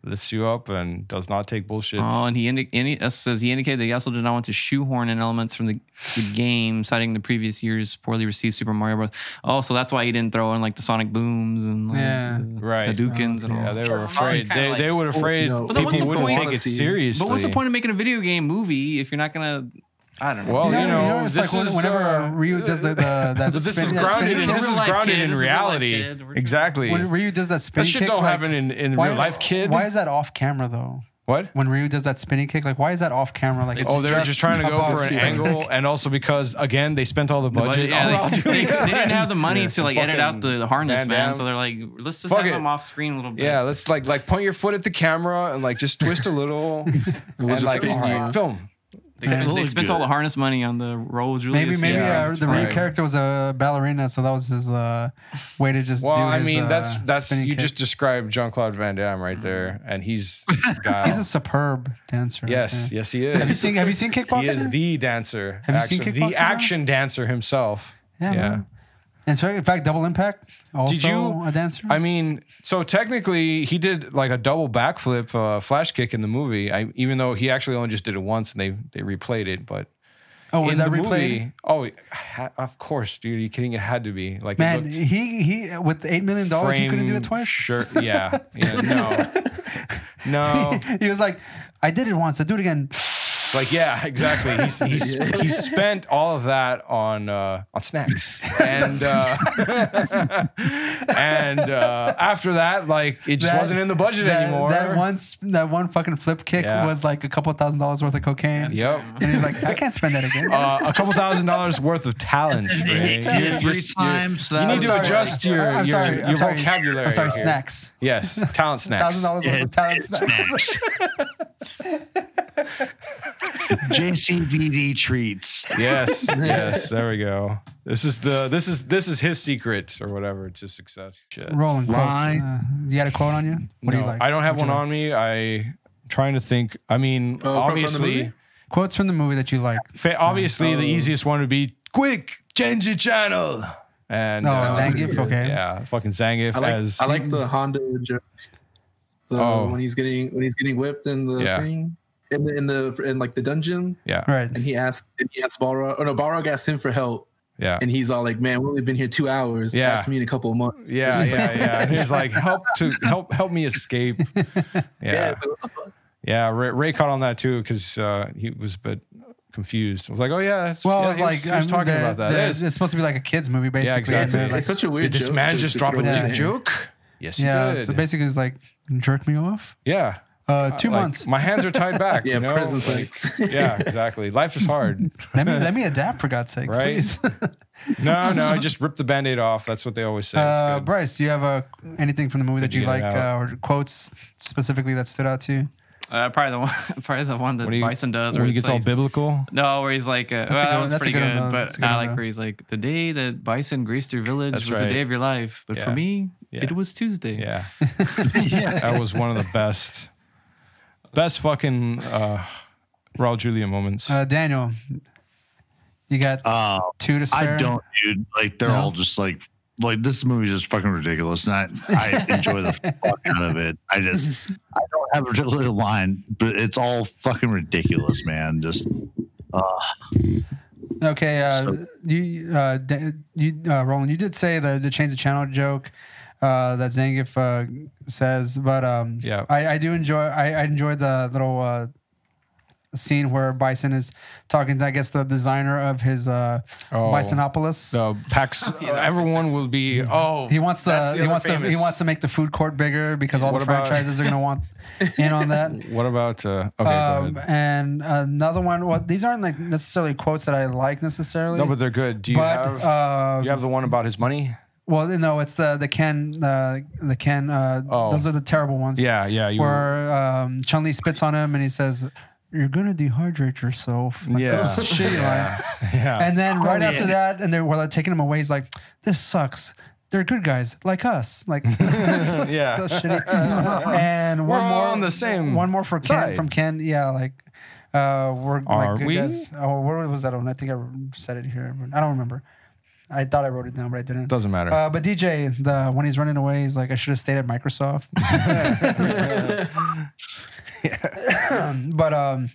lifts you up and does not take bullshit. Oh, and he, indi- indi- uh, says he indicated that he also did not want to shoehorn in elements from the, the game, citing the previous year's poorly received Super Mario Bros. Oh, so that's why he didn't throw in like the Sonic Booms and like, Yeah. the Right. Hadoukens and all. Yeah, they were Yeah, afraid. it's kinda They, like- they were afraid you know, But then what's people the wouldn't point? take it seriously. But what's the point of making a video game movie if you're not gonna? I don't know. Well, You you know, know, you know, it's this like when- is, whenever uh, Ryu does the, the that This is spin- that grounded spinning in kick. this is Real life grounded kid. in This is real life reality. kid. We're- Exactly. When Ryu does that That spinning shit kick, don't like, happen in, in why- real life, kid. Why is that off camera though? What? When Ryu does that spinning kick, like why is that off camera? Like it's Oh, they're just trying to go above for an the- angle, and also because again they spent all the The budget. budget, yeah, on they, they, Julia. they didn't have the money Yeah. to like edit out the, the harness, Van man. Damme. So they're like, let's just Fuck have it. them off screen a little bit. Yeah, let's like like point your foot at the camera and like just twist a little, and just like spin all right, you. film. They spent, It'll they look spent good. all the harness money on the Raul Julia. Maybe maybe Yeah, uh, it's the Ryu fine. character was a ballerina, so that was his uh, way to just Well, do I his, mean uh, that's that's spinning you kick. just described Jean Claude Van Damme right there, and he's got, He's a superb dancer. yes, yeah. yes he Have you is. seen Have you seen Kickboxer? He is the dancer. Have you seen action- Kickboxer the now? action dancer himself? Yeah, man. And so, in fact, Double Impact also Did you- a dancer. I mean, so technically, he did like a double backflip, uh, flash kick in the movie. I, even though he actually only just did it once, and they they replayed it. But oh, was in that the replayed? movie, oh, ha- of course, dude. Are you kidding? It had to be like it Man, looked he he with eight million dollars, he couldn't do it frame- twice. Sure, yeah, yeah, no, no. He was like, I did it once. I do it again. Like, yeah, exactly. He's, he's, he spent all of that on uh, on snacks, and uh, and uh, after that, like, it just That- wasn't in the budget that, anymore. That one, sp- that one fucking flip kick Yeah. was like a couple thousand dollars worth of cocaine. Yep. And he's like, I can't spend that again. Uh, a couple thousand dollars worth of talent. Ray. Yeah, You're- three you're- times you that. need I'm to sorry. adjust your I'm your, sorry. your I'm sorry. vocabulary. I'm sorry, here. snacks. Yes, talent snacks. Thousand dollars worth Yeah, of talent it's snacks. J C V D treats. Yes, yes. There we go. This is the this is this is his secret or whatever to success. Shit. Rolling quotes. Line. Uh, you got a quote on you? What do No, you like? I don't have What one you on me. I trying to think. I mean, Oh, from- from the obviously, movie? like? Quotes from the movie that you like. fa- obviously, the Oh. easiest one would be quick change your channel. And Oh, uh, Zangief. Okay. yeah, fucking Zangief I like as I like the Honda joke. The, Oh. when he's getting when he's getting whipped in the Yeah. thing in the in the in like the dungeon, yeah, Right. and he asked and he asked Balrog, or no, Balrog asked him for help, yeah. and he's all like, "Man, we've only been here two hours. Yeah. Ask me in a couple of months." Yeah, It's just yeah, like- yeah. And he's like, help to help help me escape. yeah. Yeah, it's like, what the fuck? yeah. Ray, Ray caught on that too because uh, he was a bit confused. I was like, oh yeah, that's, Well, yeah, I was he like, he was I'm- talking the- about that. the- It's- it's supposed to be like a kids movie, basically. exactly. Yeah, and it's, they're a, like, it's such a weird Did this joke man to- just to drop a throw in Yeah. dick there. joke? Yes, he yeah. did. So basically, it's like jerk me off. yeah, Uh, two Like, months. My hands are tied back. Yeah, you know? prison Like, sex. yeah, exactly. Life is hard. let me let me adapt for God's sake, Right? please. No, no, I just ripped the band-aid off. That's what they always say. It's Uh, good. Bryce, do you have a anything from the movie that you you get it like, uh, out. or quotes specifically that stood out to you? Uh, probably the one, probably the one that When he- Bison does, when where he it's gets all like- biblical. No, where he's like, uh, a well, good that one. was That's a pretty good one, good, though. That's but a good I one, like though. where he's like, the day that Bison graced your village That's was right. the day of your life, but for Yeah. me, Yeah. it was Tuesday. Yeah, that was one of the best, best fucking uh, Raul Julia moments. Uh, Daniel, you got Uh, two to spare. I don't, dude. Like they're No? all just like, like this movie is just fucking ridiculous, and I, I enjoy the fuck out of it. I just, I don't have a particular line, but it's all fucking ridiculous, man. Just, uh, Okay, uh, So- you, uh, Da- you, uh, Roland, you did say the the change the channel joke uh, that Zangief uh, says, but um, Yeah. I, I do enjoy. I, I enjoyed the little uh, scene where Bison is talking to, I guess, the designer of his uh, Oh. Bisonopolis. So Pax, everyone will be. Oh, He wants that's to. the He other wants to. He famous- wants to make the food court bigger because all What the about- franchises are going to want in on that. What about? Uh, okay, Um, go ahead. and another one. Well, these aren't like necessarily quotes that I like necessarily. No, but they're good. Do you but have? uh, you have the one about his money? well, no, it's the the Ken, uh, the Ken. Uh, Oh. Those are the terrible ones. Yeah, yeah. You Where um, Chun Li spits on him and he says, "You're gonna dehydrate yourself." Like, Yeah. that's a shitty line. yeah. And then right yeah. after that, and they're while they're taking him away, he's like, "This sucks. They're good guys like us." Like, so, Yeah. so shitty. And We're one all more on the same One more for Ken side. from Ken. Yeah, like, uh, we're Are like good we? guys. Oh, where was that one? I think I said it here. I don't remember. I thought I wrote it down, but I didn't. Doesn't matter. Uh, but D J, the when he's running away, he's like, "I should have stayed at Microsoft." but um,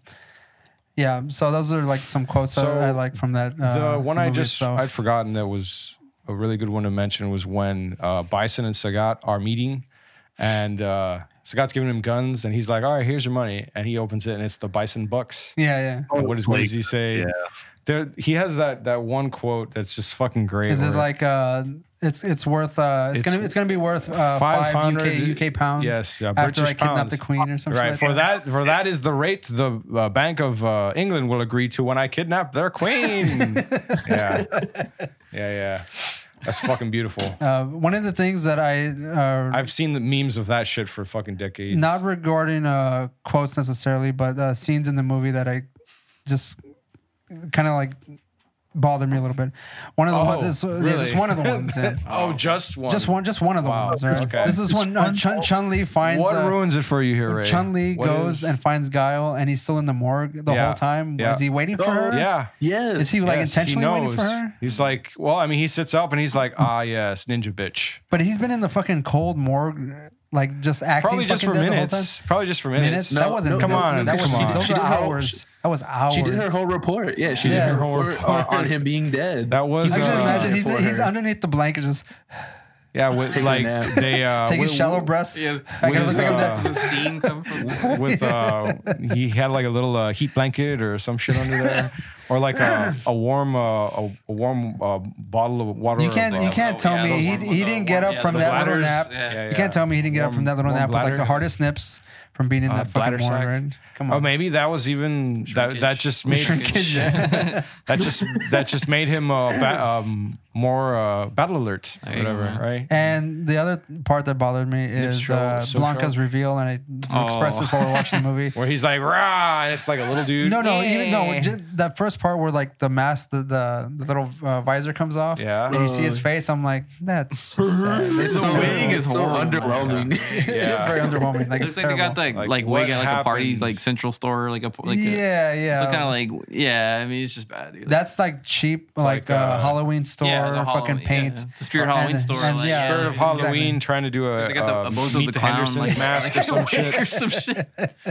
yeah. So those are like some quotes So, that I like from that. Uh, the one I movie just itself. I'd forgotten that was a really good one to mention was when uh, Bison and Sagat are meeting, and uh, Sagat's giving him guns, and he's like, "All right, here's your money," and he opens it, and it's the Bison bucks. yeah, yeah. And what, is, what does he say? Yeah. There, he has that that one quote that's just fucking great. Is it where- like uh, it's it's worth uh, it's, It's gonna it's gonna be worth uh, five U K U K pounds? Yes, yeah, after British I kidnap pounds. the queen or something. right like for that. that for that is the rate the uh, Bank of uh, England will agree to when I kidnap their queen. yeah, yeah, yeah. That's fucking beautiful. Uh, one of the things that I uh, I've seen the memes of that shit for fucking decades. not regarding uh, quotes necessarily, but uh, scenes in the movie that I just kind of like bothered me a little bit. One of the Oh, ones is yeah, really? just one of the ones. Yeah. Oh, just one. Just one, just one of the Wow. ones. Right? Okay. This is when uh, Chun Chun Li finds. What uh, ruins it for you here, Ray? Chun Li What goes is- and finds Guile, and he's still in the morgue the Yeah. whole time. Yeah. Is he waiting for Oh, her? Yeah. Yes. Is he like Yes, intentionally he waiting knows. for her? He's like, well, I mean, he sits up and he's like, ah, yes, ninja bitch. But he's been in the fucking cold morgue, like just acting. Probably just for fucking dead the whole time. minutes. Probably just for minutes. Minutes? No, that wasn't. no, come minutes. on, That was, come on. Those She were did her whole- hours. That was hours. She did her whole report. Yeah, she Yeah. did her Whole whole report on, report. on him being dead. That was, I can uh, imagine he's for he's her. underneath the blanket, just Yeah, with, Taking a like nap. they uh, taking with, shallow breaths. Yeah. I gotta with look his, up uh, that. The steam coming from with uh, he had like a little uh, heat blanket or some shit under there, or like a, a warm uh, a, a warm uh, bottle of water. You can't of, you uh, can't tell yeah, me those he warm- he the didn't get warm- up yeah, from the that little bladders. nap. Yeah, yeah, You can't tell me he didn't get up Warm- from that little warm nap with like bladder. the hardest nips from being in Uh, that fucking bladder morgue. sack. Right? Come on. Oh, maybe that was even that that just made Shrinkage, yeah. that just that just made him uh, ba- um, more uh, battle alert, or There you whatever, go. right? And the other part that bothered me is show- uh, so Blanca's sharp. reveal, and I Oh. expressed this while we we're watching the movie. Where he's like rah, and it's like a little dude. No, no, Yeah. even no. Just that first part where like the mask, the the, the little uh, visor comes off, Yeah. and you see his face. I'm like, that's just sad. This It's is the terrible. wig is so underwhelming. It is very underwhelming. Like It's it's like they got terrible. that Like, like, what wig at like a party's happens? like central store, like a like a, yeah, yeah. so kind of like yeah. I mean, it's just bad. Dude. That's like cheap, like, like, uh, uh, Halloween store, yeah, it's a fucking Halloween- paint. Yeah. It's a Spirit Halloween And- store. and like, yeah, Spirit of exactly. Halloween trying to do a, They got the uh, a Bozo Meet the the Clown Hendersons like, mask or some shit. or some shit.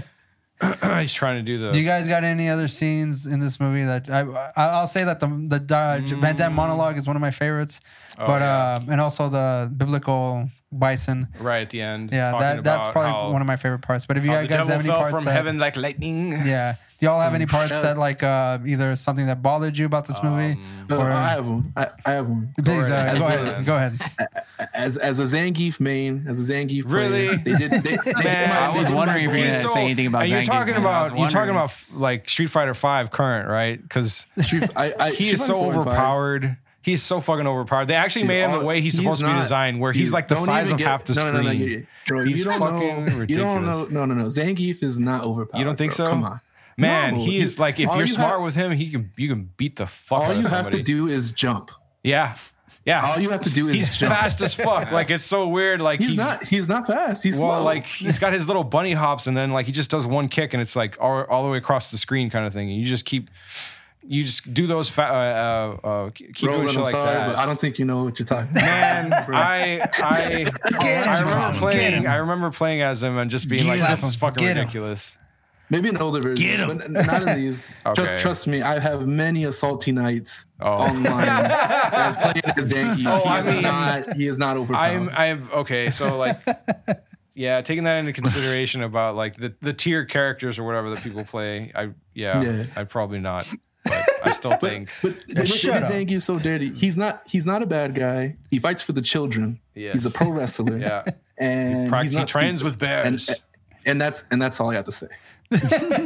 He's trying to do the. Do you guys got any other scenes in this movie that I, I I'll say that the the uh, Van Damme monologue is one of my favorites, Oh, but yeah. uh, and also the biblical bison. right at the end. Yeah, talking that that's about probably how- one of my favorite parts. But if you how the guys devil have any fell parts from that, heaven like lightning. yeah, do y'all have any Mm, parts that like uh, either something that bothered you about this movie? Uh, or I have one. I, I have one. please uh, ahead. go As ahead. a- Go ahead. As as a Zangief main, as a Zangief player, Really? they did. They, they did Man, my- I they was did my wondering if boy- you're He's gonna say anything about and you're Zangief, talking man. I was about you're talking wondering. about f- like Street Fighter Five current, right? Because Street- I, I, he Street is Fighter so four and five, overpowered. He's so fucking overpowered. They actually dude, made him all- the way he's, he's supposed to be not- designed, where he's dude, like the don't size even of get- half the no, screen. No, no, no, you, bro, He's you don't fucking know. You don't know. ridiculous. No, no, no. Zangief is not overpowered. You don't think bro. so? Come on. Man, No, he you- is like if all you're you smart have- with him, he can you can beat the fuck out All of you have somebody. to do is jump. Yeah. Yeah. All you have to do is he's jump. fast as fuck. Like it's so weird. Like He's, he's, not. He's not fast. He's well, slow. like he's got his little bunny hops, and then like he just does one kick, and it's like all, all the way across the screen, kind of thing. And you just keep, you just do those. Fa- uh, uh, uh, keep doing Roland, shit I'm like sorry, that. but I don't think you know what you're talking about. Man, I I Get I him, remember get playing. him. I remember playing as him and just being Get like, "This him. is fucking Get him. ridiculous." Maybe an older version, Get 'em. but n- not in these. Okay. Just trust me, I have many assaulty nights Oh. online as playing as Zangief. Oh, he I is mean- not. He is not overpowered. I'm I'm okay. So like, yeah, taking that into consideration about like the the tier characters or whatever that people play. I yeah, Yeah. I probably not. But I still think But they shut did up. Zangief so dirty. He's not. He's not a bad guy. He fights for the children. Yes. He's a pro wrestler. yeah. and Prac- he's he not trains stupid. with bears. And, and that's and that's all I have to say. as,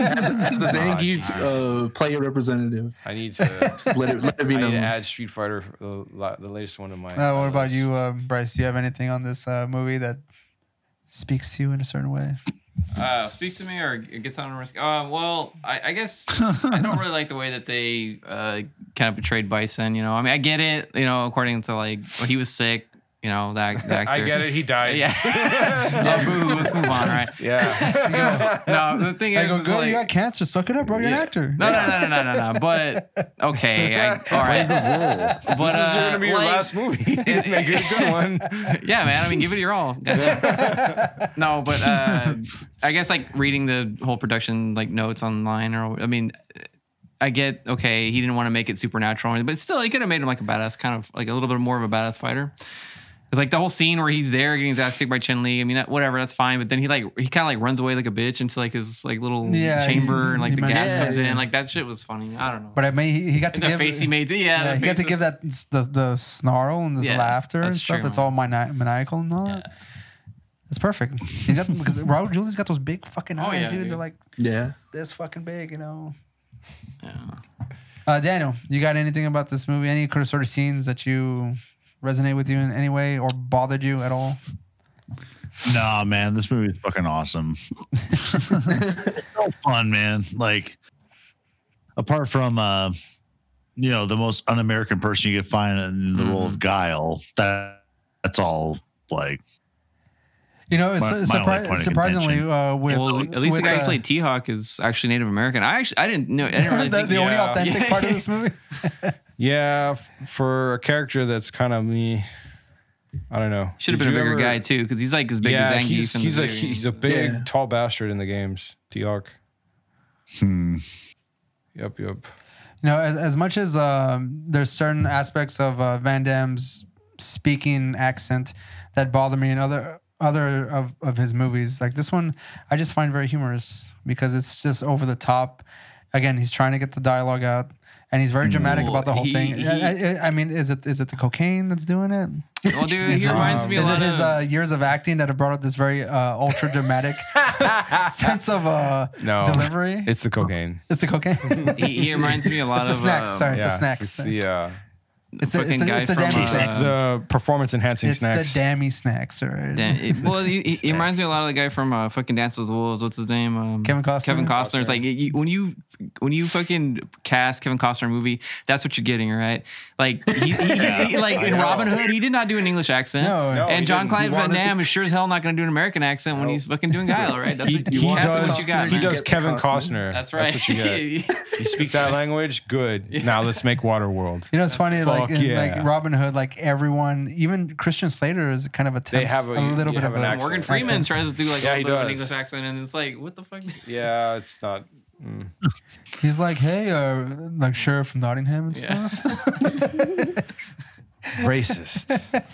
as the Zangief uh, player representative, I need to. let it let it be I need to known. add Street Fighter, the, la- the latest one of my. Uh, what about you, uh, Bryce? Do you have anything on this uh, movie that speaks to you in a certain way? Uh, speaks to me or gets on a risk. Uh, well, I, I guess I don't really like the way that they uh, kind of portrayed Bison. You know, I mean, I get it. You know, according to like when he was sick, you know, that the actor. I get it. He died. Yeah. yeah. Boo. Let's move on, right? Yeah. No, the thing I is, go, is girl, like, you got cancer. Suck it up, bro. You're an actor. No, no, no, no, no, no, no. But okay, I, all right. But This is uh, going to be your like- last movie. Make it a good one. Yeah, man. I mean, give it your all. No, but uh, I guess like reading the whole production like notes online, or I mean, I get okay. He didn't want to make it supernatural, but still, he could have made him like a badass, kind of like a little bit more of a badass fighter. It's like the whole scene where he's there getting his ass kicked by Chun-Li. I mean, that, whatever, that's fine. But then he like he kind of like runs away like a bitch into like his like little Yeah, chamber, he- and like he the mentioned gas that, comes yeah. in. Like that shit was funny. I don't know. But I mean, he, he got to And the give face he made, yeah, Yeah, the he got to face give was- that the the snarl and the Yeah, laughter and that's stuff. true, That's man. all mani- maniacal and all that. It's perfect. He's got because Raul Julia's got those big fucking Oh, eyes, yeah, dude. dude. They're like Yeah. this fucking big, you know. Yeah. Uh, Daniel, you got anything about this movie? Any sort of scenes that you resonate with you in any way or bothered you at all? Nah, man, this movie is fucking awesome. It's so fun, man. Like, apart from, uh, you know, the most un-American person you could find in the role of Guile, that that's all like. You know, it's My- su- my only surpri- point of surprisingly contention. uh, with Well, at least the with, guy uh, who played T-Hawk is actually Native American. I actually I didn't know. I didn't really the, think the only yeah. authentic Yeah. part of this movie. Yeah, f- for a character that's kind of me, I don't know. should have Did been a you bigger ever- guy too, because he's like as big yeah, as Zangief. he's in the he's a video he's game. a big Yeah. tall bastard in the games. T-Hawk. Hmm. Yep, yep. You know, as, as much as um, there's certain aspects of uh, Van Damme's speaking accent that bother me in other other of, of his movies, like this one, I just find very humorous because it's just over the top. Again, he's trying to get the dialogue out, and he's very dramatic Well, about the whole he- thing. he- I, I, I mean, is it is it the cocaine that's doing it? Well, dude, Is he it, reminds um, me a is lot it his of. uh, years of acting that have brought out this very uh, ultra dramatic sense of uh, No, delivery? It's the cocaine. It's the cocaine. he, he reminds me a lot It's the of. snacks. um, Sorry, it's the yeah, snacks. It's the uh, It's the, it's fucking the, guy it's the from, dammy uh, snacks. the performance enhancing It's snacks. the dammy snacks, right? Dan- it- well, he, he, he reminds me a lot of the guy from uh, fucking Dance with the Wolves. What's his name? Um, Kevin Costner? Kevin Costner. It's like you, when you when you fucking cast Kevin Costner in a movie, that's what you're getting, right? Like he, he, he- he- like in Robin Hood, he did not do an English accent. No. No, he and John didn't. He Clive Van wanted Damme is sure as hell not going to do an American accent when he's fucking doing Guile, right? That's he, what he you cast him does. what you got, he man. does Get Kevin Costner. Costner. That's right. That's what you get. You speak that language, good. Now let's make Waterworld. You know, it's funny, like fuck in yeah. like Robin Hood, like everyone, even Christian Slater is kind of attempts have a- a, little you bit have of an a accent. Morgan Freeman accent. tries to do like Yeah, a he little bit of an does. English accent, and it's like, what the fuck? Yeah, it's not. Mm. He's like, hey, uh, like Sheriff from Nottingham and Yeah. stuff. Racist.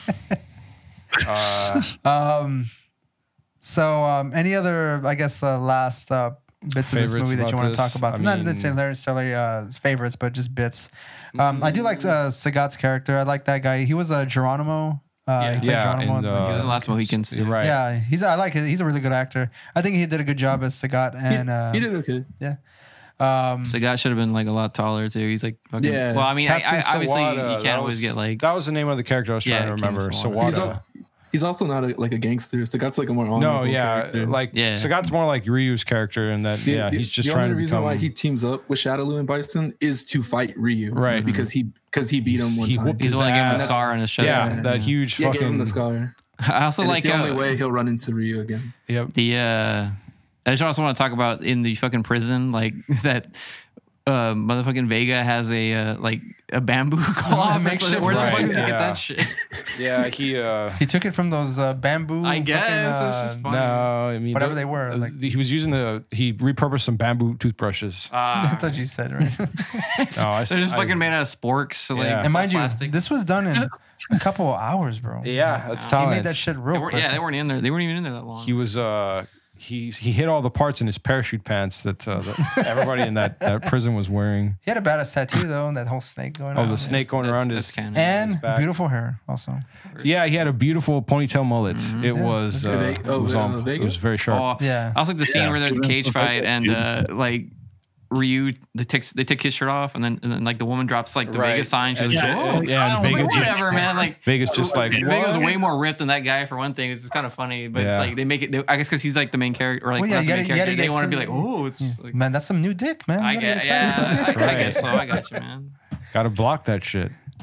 uh, Um, so um, any other, I guess, uh, last uh, bits of this Favorites movie that you about want to talk this? about? I Not mean- necessarily uh, favorites, but just bits. Um, I do like uh, Sagat's character. I like that guy. He was uh, Geronimo. Uh, Yeah. he played Yeah, Geronimo. and, in- uh, He was the last Mohicans. you're right. Yeah, he's. I like it. He's a really good actor. I think he did a good job as Sagat. And uh, He did okay. yeah, um, So guy should have been like a lot taller too. He's like, fucking, Yeah. well, I mean, I, Captain I, obviously Sawada, you that can't always was- get like. that was the name of the character I was Yeah, trying to King remember. Sawada. He's, Sawada. al- he's also not a, like a gangster. So that's like a more No, honorable yeah, character. like Yeah. Sagat's more like Ryu's character, and that The- yeah, the- he's just the trying only to reason become. why he teams up with Shadowloo and Bison is to fight Ryu, Right. Because he because he beat him one He time. whooped He's his the one that gave him a ass. scar on his chest. yeah, Yeah. that huge Yeah, fucking. gave him the scar. I also And like it's the uh, only way he'll run into Ryu again. Yep. the. uh I just also want to talk about in the fucking prison, like that. Uh, motherfucking Vega has a uh, like a bamboo claw. makeshift Where the fuck right, does he get yeah. that shit? Yeah, he. uh he took it from those uh, bamboo. I guess fucking, it's uh, just funny. No, I mean Whatever the- they were, uh, like- he was using the. He repurposed some bamboo toothbrushes. I Uh, thought you said right. No, I, they're just I- fucking made out of sporks. So like, Yeah. and mind you, plastic. this was done in a couple of hours, bro. Yeah, that's he talent. made that shit They real weren't, quick. yeah, they weren't in there. They weren't even in there that long. He was. uh He he hit all the parts in his parachute pants that, uh, that everybody in that, that prison was wearing. He had a badass tattoo though, and that whole snake going Oh, on. the snake going That's- around that's his. canon. And back. beautiful hair also. Yeah, he had a beautiful ponytail mullet. It was. Uh, Ve- oh, it was uh, on, it Vega? was very sharp. Oh, Yeah. I also like the scene Yeah. where they're at the cage fight and uh, like Ryu they takes they take his shirt off and then and then like the woman drops like the Right. Vega sign. She's And like, yeah, oh, and- yeah, and I was Vega like, just- whatever, man. Like Vega's just like. Vega's "What?" way more ripped than that guy for one thing. It's just kind of funny, but it's Yeah. like they make it. They, I guess because he's like the main character, or like Well, yeah, not you the gotta- main you gotta character. They get want to to be like, the- oh, it's like, Man, that's some new dick, man. I You gotta get, get excited about yeah, that. I, I Right. guess so. I got you, man. Got to block that shit.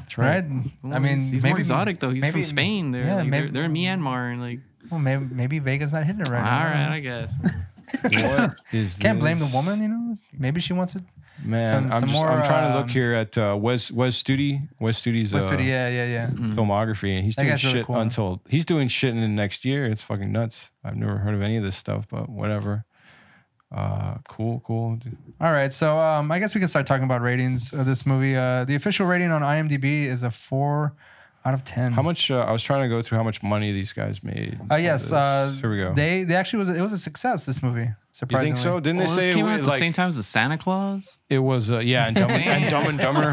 right? Well, I mean, he's, he's maybe more exotic though. He's maybe- from Spain. They're yeah, like, maybe- they're, they're in Myanmar and like. Well, maybe maybe Vega's not hitting it right. All now. right, I guess. What is Can't blame the this? woman. You know, maybe she wants it. Man, Some- I'm some just more, I'm trying to look um, here at uh, Wes Wes Studi. Wes Studi's What's uh, it? Yeah, yeah, yeah. filmography, and he's That doing guy's really shit cool. until he's doing shit in the next year. It's fucking nuts. I've never heard of any of this stuff, but whatever. Uh, cool, cool. All right, so um, I guess we can start talking about ratings of this movie. Uh, the official rating on IMDb is a four out of ten. How much? Uh, I was trying to go through how much money these guys made. Uh, for yes, this. uh, here we go. They they actually was it was a success. This movie, you surprisingly. think so? Didn't Well, they this say came it, out at the like, same time as the Santa Claus? it was? Uh, yeah, and Dumb and, and Dumb and Dumber.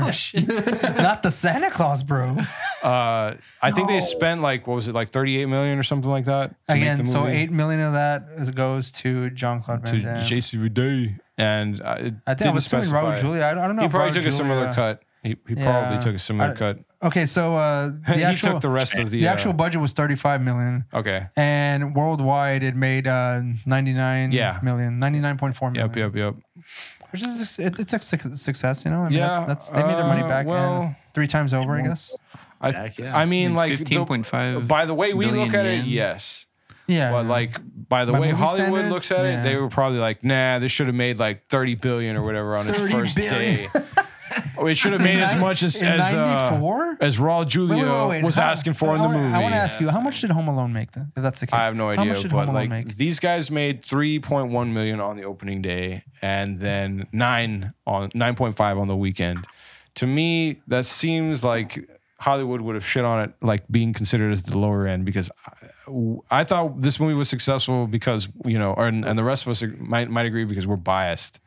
Not the Santa Claus, bro. Uh, I think they spent like what was it, like thirty-eight million or something like that. to make Again, the so movie? eight million of that is, goes to Jean Claude Van to Damme. J C V D, and uh, it I think I didn't was assuming specify. Raul Julia. I, I don't know. He if probably Raul took a similar Julia- cut. He, he Yeah. probably took a similar I- cut. Okay, so uh, the he actual took the rest of the. the uh, actual budget was thirty-five million, Okay. and worldwide it made uh, ninety-nine Yeah. million, ninety-nine point four million. Yep. Yep. Yep. Which is it, it's a suc- success, you know. I mean, Yeah, that's, that's they made their money uh, back well- and three times over, I guess. I, Back, yeah. I mean, like fifteen the- point five. by the way we billion look at yen. it, yes. Yeah, But like by the By way movie Hollywood standards, looks at yeah. it, they were probably like, nah, this should have made like thirty billion or whatever on its thirty first billion. day. Oh, it should have made as In much as in as uh, ninety-four? as Raul Julia was how- asking for in I the wanna- movie. I want to ask you, how much did Home Alone make then? If that's the case, I have no How idea, much did but Home Alone like make? these guys made three point one million on the opening day and then nine on nine point five on the weekend. To me, that seems like Hollywood would have shit on it, like being considered as the lower end, because I, I thought this movie was successful because you know, or, and the rest of us might might agree because we're biased.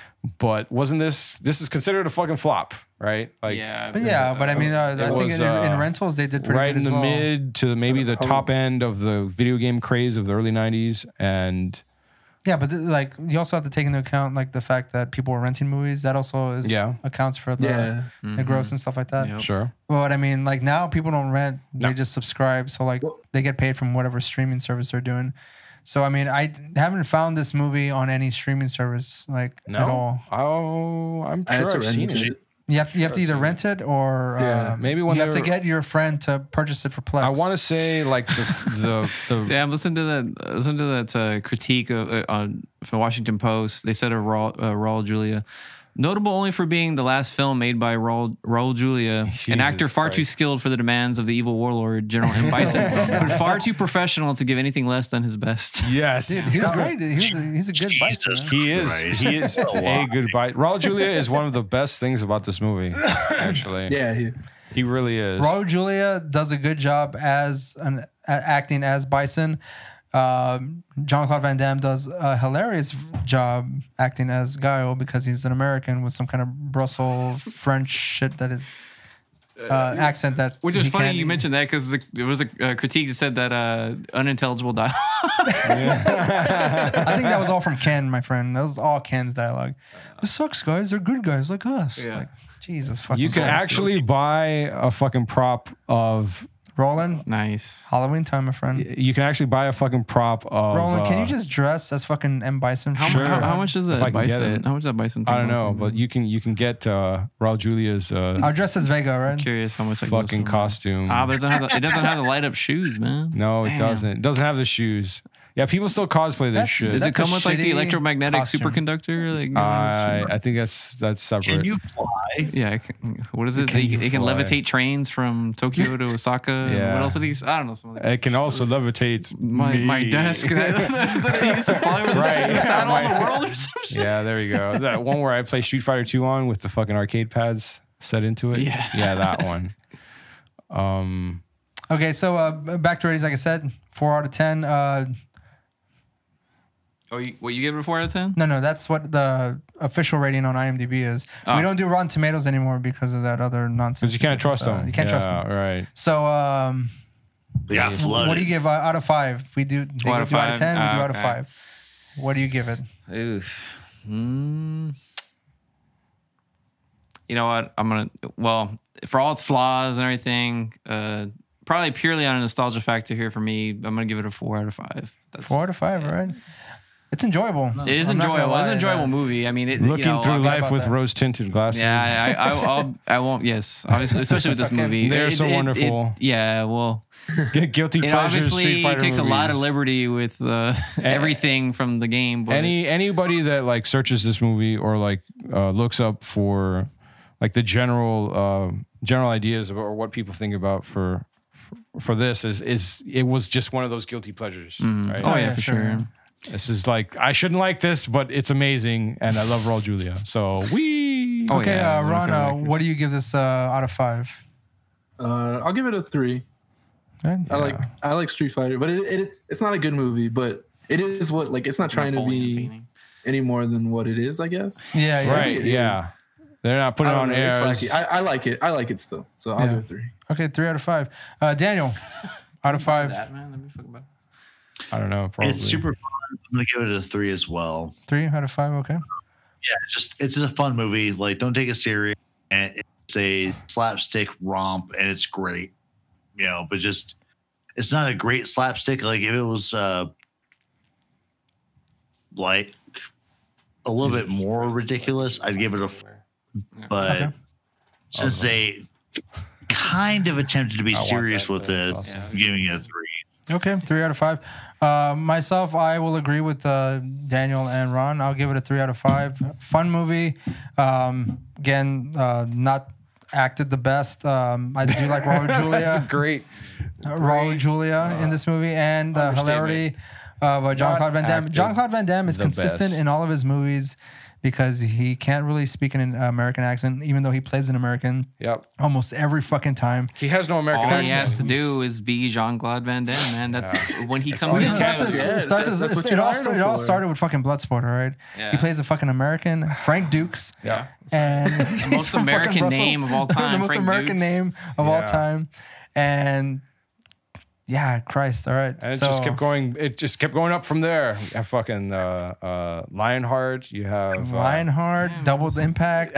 But wasn't this this is considered a fucking flop, right? Like Yeah. But yeah, but I mean, uh, I It think was, in, in uh, rentals they did pretty right good in as the well. mid to maybe the top end of the video game craze of the early nineties, and Yeah, but th- like you also have to take into account like the fact that people were renting movies. That also is Yeah. accounts for the Yeah. the gross and stuff like that. Yep. sure. But I mean, like now people don't rent; they No. just subscribe. So like they get paid from whatever streaming service they're doing. So I mean, I haven't found this movie on any streaming service like No. at all. Oh, I'm I had sure to I've rent seen it. it. You have to you have to either rent it or Yeah, um, maybe when you have to they're- get your friend to purchase it for Plex. I want to say like the the, the Yeah, listen to that. Listen to that uh, critique of, uh, on from the Washington Post. They said of Raul, uh, Raul Julia, notable only for being the last film made by Raul, Raul Julia, an actor far too Christ. skilled for the demands of the evil warlord General M. Bison, but far too professional to give anything less than his best. yes. He's great. He's a, he's a good bison. Jesus. man. He is. Christ. He is a good bite. Raul Julia is one of the best things about this movie. Actually, Yeah, he, he really is. Raul Julia does a good job as an a- acting as Bison. Um, Jean Claude Van Damme does a hilarious job acting as Guile because he's an American with some kind of Brussels French shit that is uh, accent that. Which is he funny can't- you mentioned that because there was a uh, critique that said that uh, unintelligible dialogue. I think that was all from Ken, my friend. That was all Ken's dialogue. This sucks, guys. They're good guys like us. Yeah. Like, Jesus fucking You can Christ. actually buy a fucking prop of. Roland, Nice. Halloween time, my friend. You can actually buy a fucking prop of. Roland, can uh, you just dress as fucking M. Bison? How, Sure. how, how much is If that I can get bison? it. How much is that bison? I thing don't know, cost? but you can you can get uh, Raul Julia's uh, I'll dress as Vega, right? Curious how much that goes fucking for. costume. Ah, but it doesn't have the, it doesn't have the light up shoes, man. No, it Damn. doesn't. It doesn't have the shoes. Yeah, people still cosplay this That's- shit. Does That's it come a with like the shitty electromagnetic costume. superconductor? Like, I I think that's that's separate. Can you fly? yeah. I can- What is it? Can It can, you it can fly? levitate trains from Tokyo to Osaka. Yeah. What else did he? I don't know. Some other It can also levitate my me. my desk. And I, he used to fly with Right. the saddle on the world or some shit. Yeah, there you go. That one where I play Street Fighter two on with the fucking arcade pads set into it. Yeah. yeah, that one. Um, Okay, so uh, back to ratings, like I said, four out of ten. Uh, Oh, you, what you give it a four out of ten? no, no, that's what the official rating on IMDb is. Oh. We don't do Rotten Tomatoes anymore because of that other nonsense. because you can't trust Uh, them. You can't trust Yeah, them. Right. So, um, They got flooded. what do you give uh, out of five? We do. They Four out go of do out of five? ten. We Ah, do out of okay. five. What do you give it? Oof. Mm. You know what? I'm gonna. Well, for all its flaws and everything, uh, probably purely on a nostalgia factor here for me, I'm gonna give it a four out of five. That's Four out of five, yeah. right? It's enjoyable. It is I'm not gonna enjoyable. It's lie, an enjoyable uh, movie. I mean, it, Looking you know, through obviously- life with about that. rose tinted glasses. Yeah, I, I, I'll, I won't. Yes, obviously, especially with this Okay. movie. They're It- so it- it- wonderful. yeah, well, Guilty it pleasures. obviously Street Fighter takes a lot of movies. liberty with uh, everything from the game. But Any anybody that like searches this movie or like uh, looks up for like the general uh, general ideas of, or what people think about for for, for this is is it was just one of those guilty pleasures. Right? oh yeah, yeah, for sure. sure. This is like I shouldn't like this, but it's amazing, and I love Raul Julia. So we Oh, Okay, yeah, uh, one of my Ron, favorite uh, actors. what do you give this uh, out of five? Uh, I'll give it a three. Okay. I like I like Street Fighter, but it, it it's not a good movie. But it is what like it's not trying to Napoleon be painting. any more than what it is. I guess. Yeah, yeah. right, it yeah. They're not I putting don't on know, it's air. wacky. I, I like it. I like it still. So I'll Yeah. give it three. Okay, three out of five. Uh, Daniel, out of five. That man, let me fuck about. I don't know. Probably. It's super fun. I'm gonna give it a three as well. Three out of five. Okay. Yeah, it's just it's just a fun movie. Like, don't take it serious. And it's a slapstick romp, and it's great. You know, but just it's not a great slapstick. Like if it was uh like a little bit more ridiculous, I'd give it a. F- but Okay. since they kind of attempted to be I want serious that, with uh, it, sausage. I'm giving it a three. Okay, three out of five. Uh, myself, I will agree with uh, Daniel and Ron. I'll give it a three out of five. Fun movie. Um, again, uh, not acted the best. Um, I do like Raul That's Julia, great. uh, Raul Julia in this movie, and the hilarity of uh, John Claude Van Damme. acted John Claude Van Damme is the consistent best. in all of his movies because he can't really speak in an American accent, even though he plays an American Yep. almost every fucking time. He has no American All accent. he has to He's- do is be Jean Claude Van Damme, man. That's when he all comes he in. has Start to this- do. Yeah, start that's- this- that's what it you all, hired sta- him it all for. started with fucking Bloodsport, all right? Yeah. He plays the fucking American, Frank Dukes. Yeah. And The he's most from fucking American Brussels. name of all the time. most Frank American Dukes. name of all Yeah. time. And yeah, Christ, all right. And it so, just kept going. It just kept going up from there. You have fucking uh, uh, Lionheart. You have uh, Lionheart, Double Impact,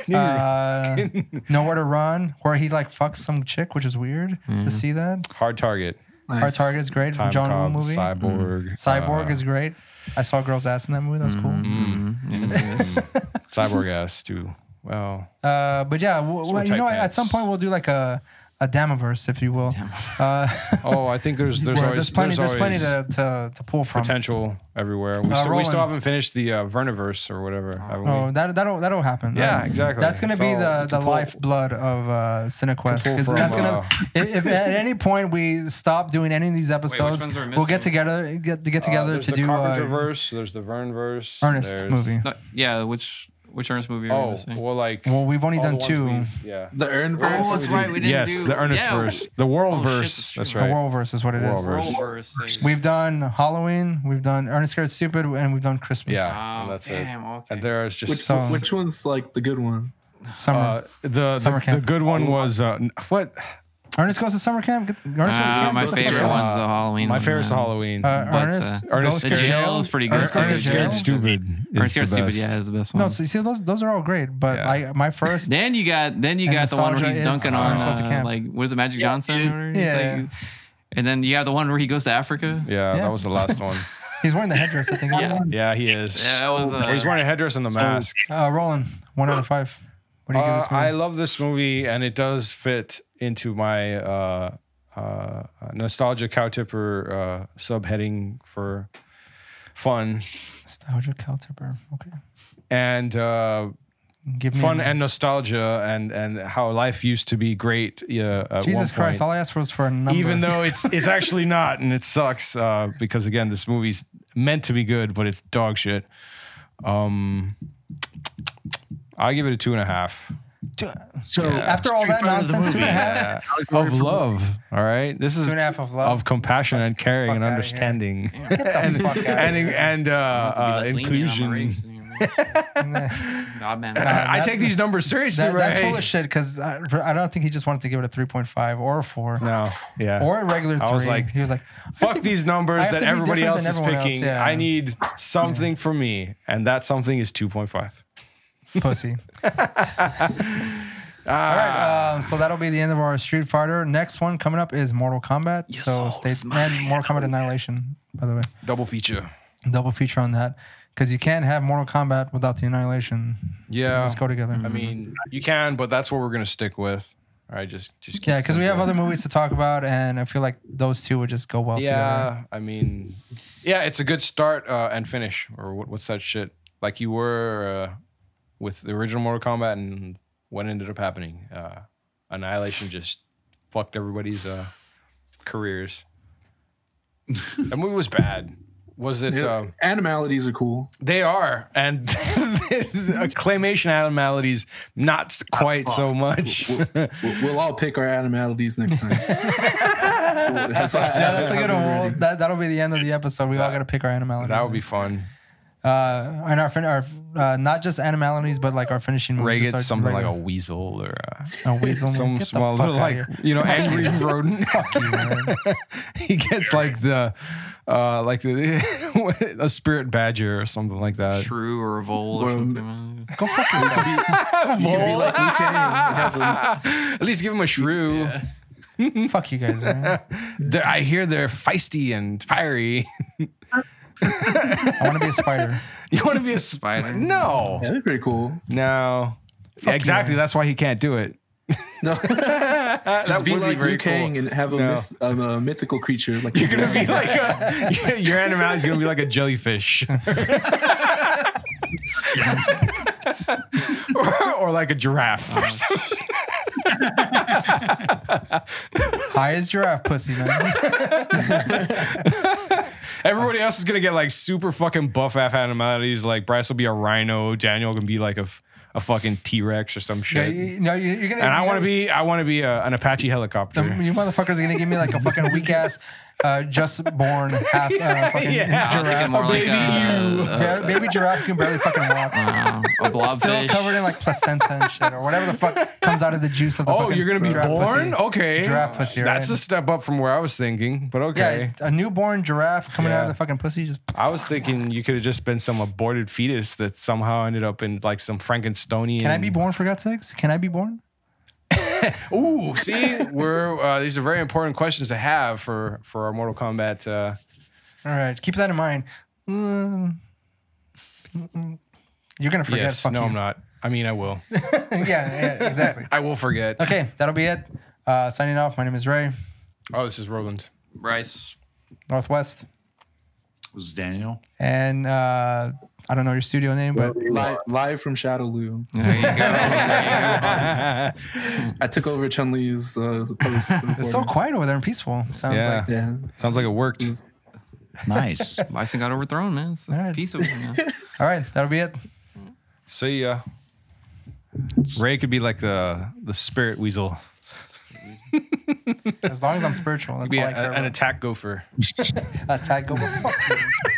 uh, Nowhere to Run, where he like fucks some chick, which is weird to see that. Hard Target. Nice. Our Target is great. Time John Woo Cop, movie. Cyborg. Cyborg uh, is great. I saw a girl's ass in that movie. That was cool. Yes, yes. Cyborg ass too. Well, Uh, but yeah, w- w- you tight know, at pants. some point we'll do like a a Damaverse, if you will. Uh, oh, I think there's there's where always there's plenty, there's, always plenty to, to to pull from. potential everywhere. We, Uh, still, we still Roland. haven't finished the uh, Verniverse or whatever. haven't Oh, we? that that'll that'll happen. Yeah, Uh, exactly. That's gonna It's be all- the you the can pull- lifeblood of uh, Cinequest. pull 'Cause from, that's gonna uh, if, if at any point we stop doing any of these episodes, ones are we we'll get missing? together get to get Uh, together there's to the do uh, Carpenterverse. There's the Vernverse. Ernest there's- movie. No, yeah, which which Ernest movie are we Oh, missing? well, like Well, we've only all done the ones two. we've- Yeah. The Earn verse. Oh, that's right. We didn't Yes, do the Ernest yeah. verse, the Worldverse. Oh, shit, that's that's true. The right. Worldverse is what it is. Worldverse. Rollverse. We've done Halloween, we've done Ernest Scared Stupid, and we've done Christmas. Yeah, Oh, and that's damn, it. okay. And there's just Which So- which one's like the good one? Summer. uh, the Summer the, camp. the good one was uh, n- what? Ernest goes to summer camp. Get- Ernest goes to Uh, camp. my Goes to favorite camp. one's the Halloween. My one, favorite's man. Halloween. Uh, But, Ernest, uh, Ernest goes to The Scared- Jail jail. is pretty good. Ernest goes to Ernest jail. Scared Stupid. Is Ernest Scared the Stupid, best. yeah, is the best one. No, so you see those those are all great, but Yeah. I my first Then you got then you And got the one where nostalgia he's is dunking on Ernest Goes to uh, Camp. like what is it, Magic Johnson? or whatever? It's Yeah. like- and then you have the one where he goes to Africa. Yeah, Yeah. that was the last one. he's wearing the headdress. I think. Yeah. Yeah, he is. Yeah, that was, uh, Or he's wearing a headdress and the mask. Uh, Roland, one out of five. What do you give Uh, this movie? I love this movie, and it does fit into my uh, uh, nostalgia cow tipper uh, subheading for fun Nostalgia Cal Tipper. Okay. and uh, Give me fun a- and nostalgia, and and how life used to be great. Yeah, at Jesus one Christ! point. All I asked for was for a number. Even though it's it's actually not, and it sucks uh, because again, this movie's meant to be good, but it's dog shit. Um, I give it a two and a half. So After all that Street Fighter the nonsense, two and a movie. half. Uh, of love. All right, this is Two and a half of love. of compassion and caring Fuck and outta here. understanding Get the fuck out and and uh, To be uh, less lenient on my inclusion. race. God, man. I that- take these numbers seriously, That, right? that's full of shit because I, I don't think he just wanted to give it a three point five or a four No, yeah. or a regular three. I was like, he was like, Fuck these I numbers have that to be everybody different else than is everyone else, picking. yeah. I need something for me, and that something is two point five. pussy. Ah. All right, um, so that'll be the end of our Street Fighter. Next one coming up is Mortal Kombat. so stay and Mortal Kombat Annihilation, by the way. Double feature. double feature on that because you can't have Mortal Kombat without the Annihilation. Yeah. Let's go together. I mean, you can, but that's what we're gonna stick with. All right, just just keep Yeah, because we have simple. other movies to talk about, and I feel like those two would just go well together. Yeah, I mean, yeah, it's a good start uh, and finish, or what, what's that shit? Like you were uh, with the original Mortal Kombat, and what ended up happening? Uh, Annihilation just fucked everybody's uh, careers. That movie was bad. Was it? Yeah, Um, animalities are cool. they are, and claymation animalities not quite so much. We'll, we'll all pick our animalities next time. that's, Yeah, that's a good one. We'll- That, that'll be the end of the episode. We all got to pick our animalities. That would be fun. Uh, and our, fin- our uh, not just animalities, but like our finishing movies. Ray just gets our something like a regular- weasel or uh, a weasel. some Get the small fuck little outta like here. you know angry rodent. Fuck you, man. He gets like the uh like the a spirit badger or something like that. Shrew or a vole or Or- something. Go fuck yourself. You can be like Liu Kang and have a- At least give him a shrew. Fuck you guys, man. They're- I hear they're feisty and fiery. I want to be a spider. You want to be a spider? Spider? No, yeah, they're pretty cool. no. Yeah, exactly. man. That's why he can't do it. No, That just be would like very Liu Kang cool. and have a, No. myst- um, a mythical creature. Like You're gonna be like a, your animal is gonna be like a jellyfish, or, or like a giraffe. Or something. High as giraffe pussy, man. Everybody else is gonna get like super fucking buff ass animalities. Like Bryce will be a rhino, Daniel can be like a, f- a fucking T Rex or some Yeah, shit. you, no, you, you're gonna. and I you're want to gonna- be, I want to be a, an Apache helicopter. The, you motherfuckers are gonna give me like a fucking weak ass, uh, just born half uh, fucking Yeah. I was thinking giraffe. more like baby a, a, Yeah, baby giraffe can barely fucking walk. uh, a blobfish. Still covered in like placenta and shit, or whatever the fuck comes out of the juice of the Oh, fucking you're gonna be giraffe born? pussy. Okay, Giraffe pussy, That's right? a step up from where I was thinking, but okay. Yeah, a newborn giraffe coming out Yeah. of the fucking pussy. Just I was thinking you could have just been some aborted fetus that somehow ended up in like some Frankensteinian. can I be born for God's sakes? Can I be born? Ooh, see, we're uh, these are very important questions to have for for our Mortal Kombat. Uh, All right, keep that in mind. Mm. Mm-mm. You're gonna forget. yes, fuck no, you. I'm not. I mean, I will. yeah, yeah, exactly. I will forget. Okay, that'll be it. Uh, signing off. My name is Ray. Oh, this is Roland. Bryce. Northwest. This is Daniel. And uh, I don't know your studio name, but live, live from Shadowloo. There you go. There you I took over Chun Li's uh, post. it's so quiet over there and peaceful. Sounds Yeah. like. Yeah, Sounds like it worked. Nice. go. Bison got overthrown, man. It's, it's All right. peaceful. You know? All right, that'll be it. See ya. Ray could be like the the spirit weasel. As long as I'm spiritual, that's Be all I a- care an about. attack gopher. Attack, go fuck you.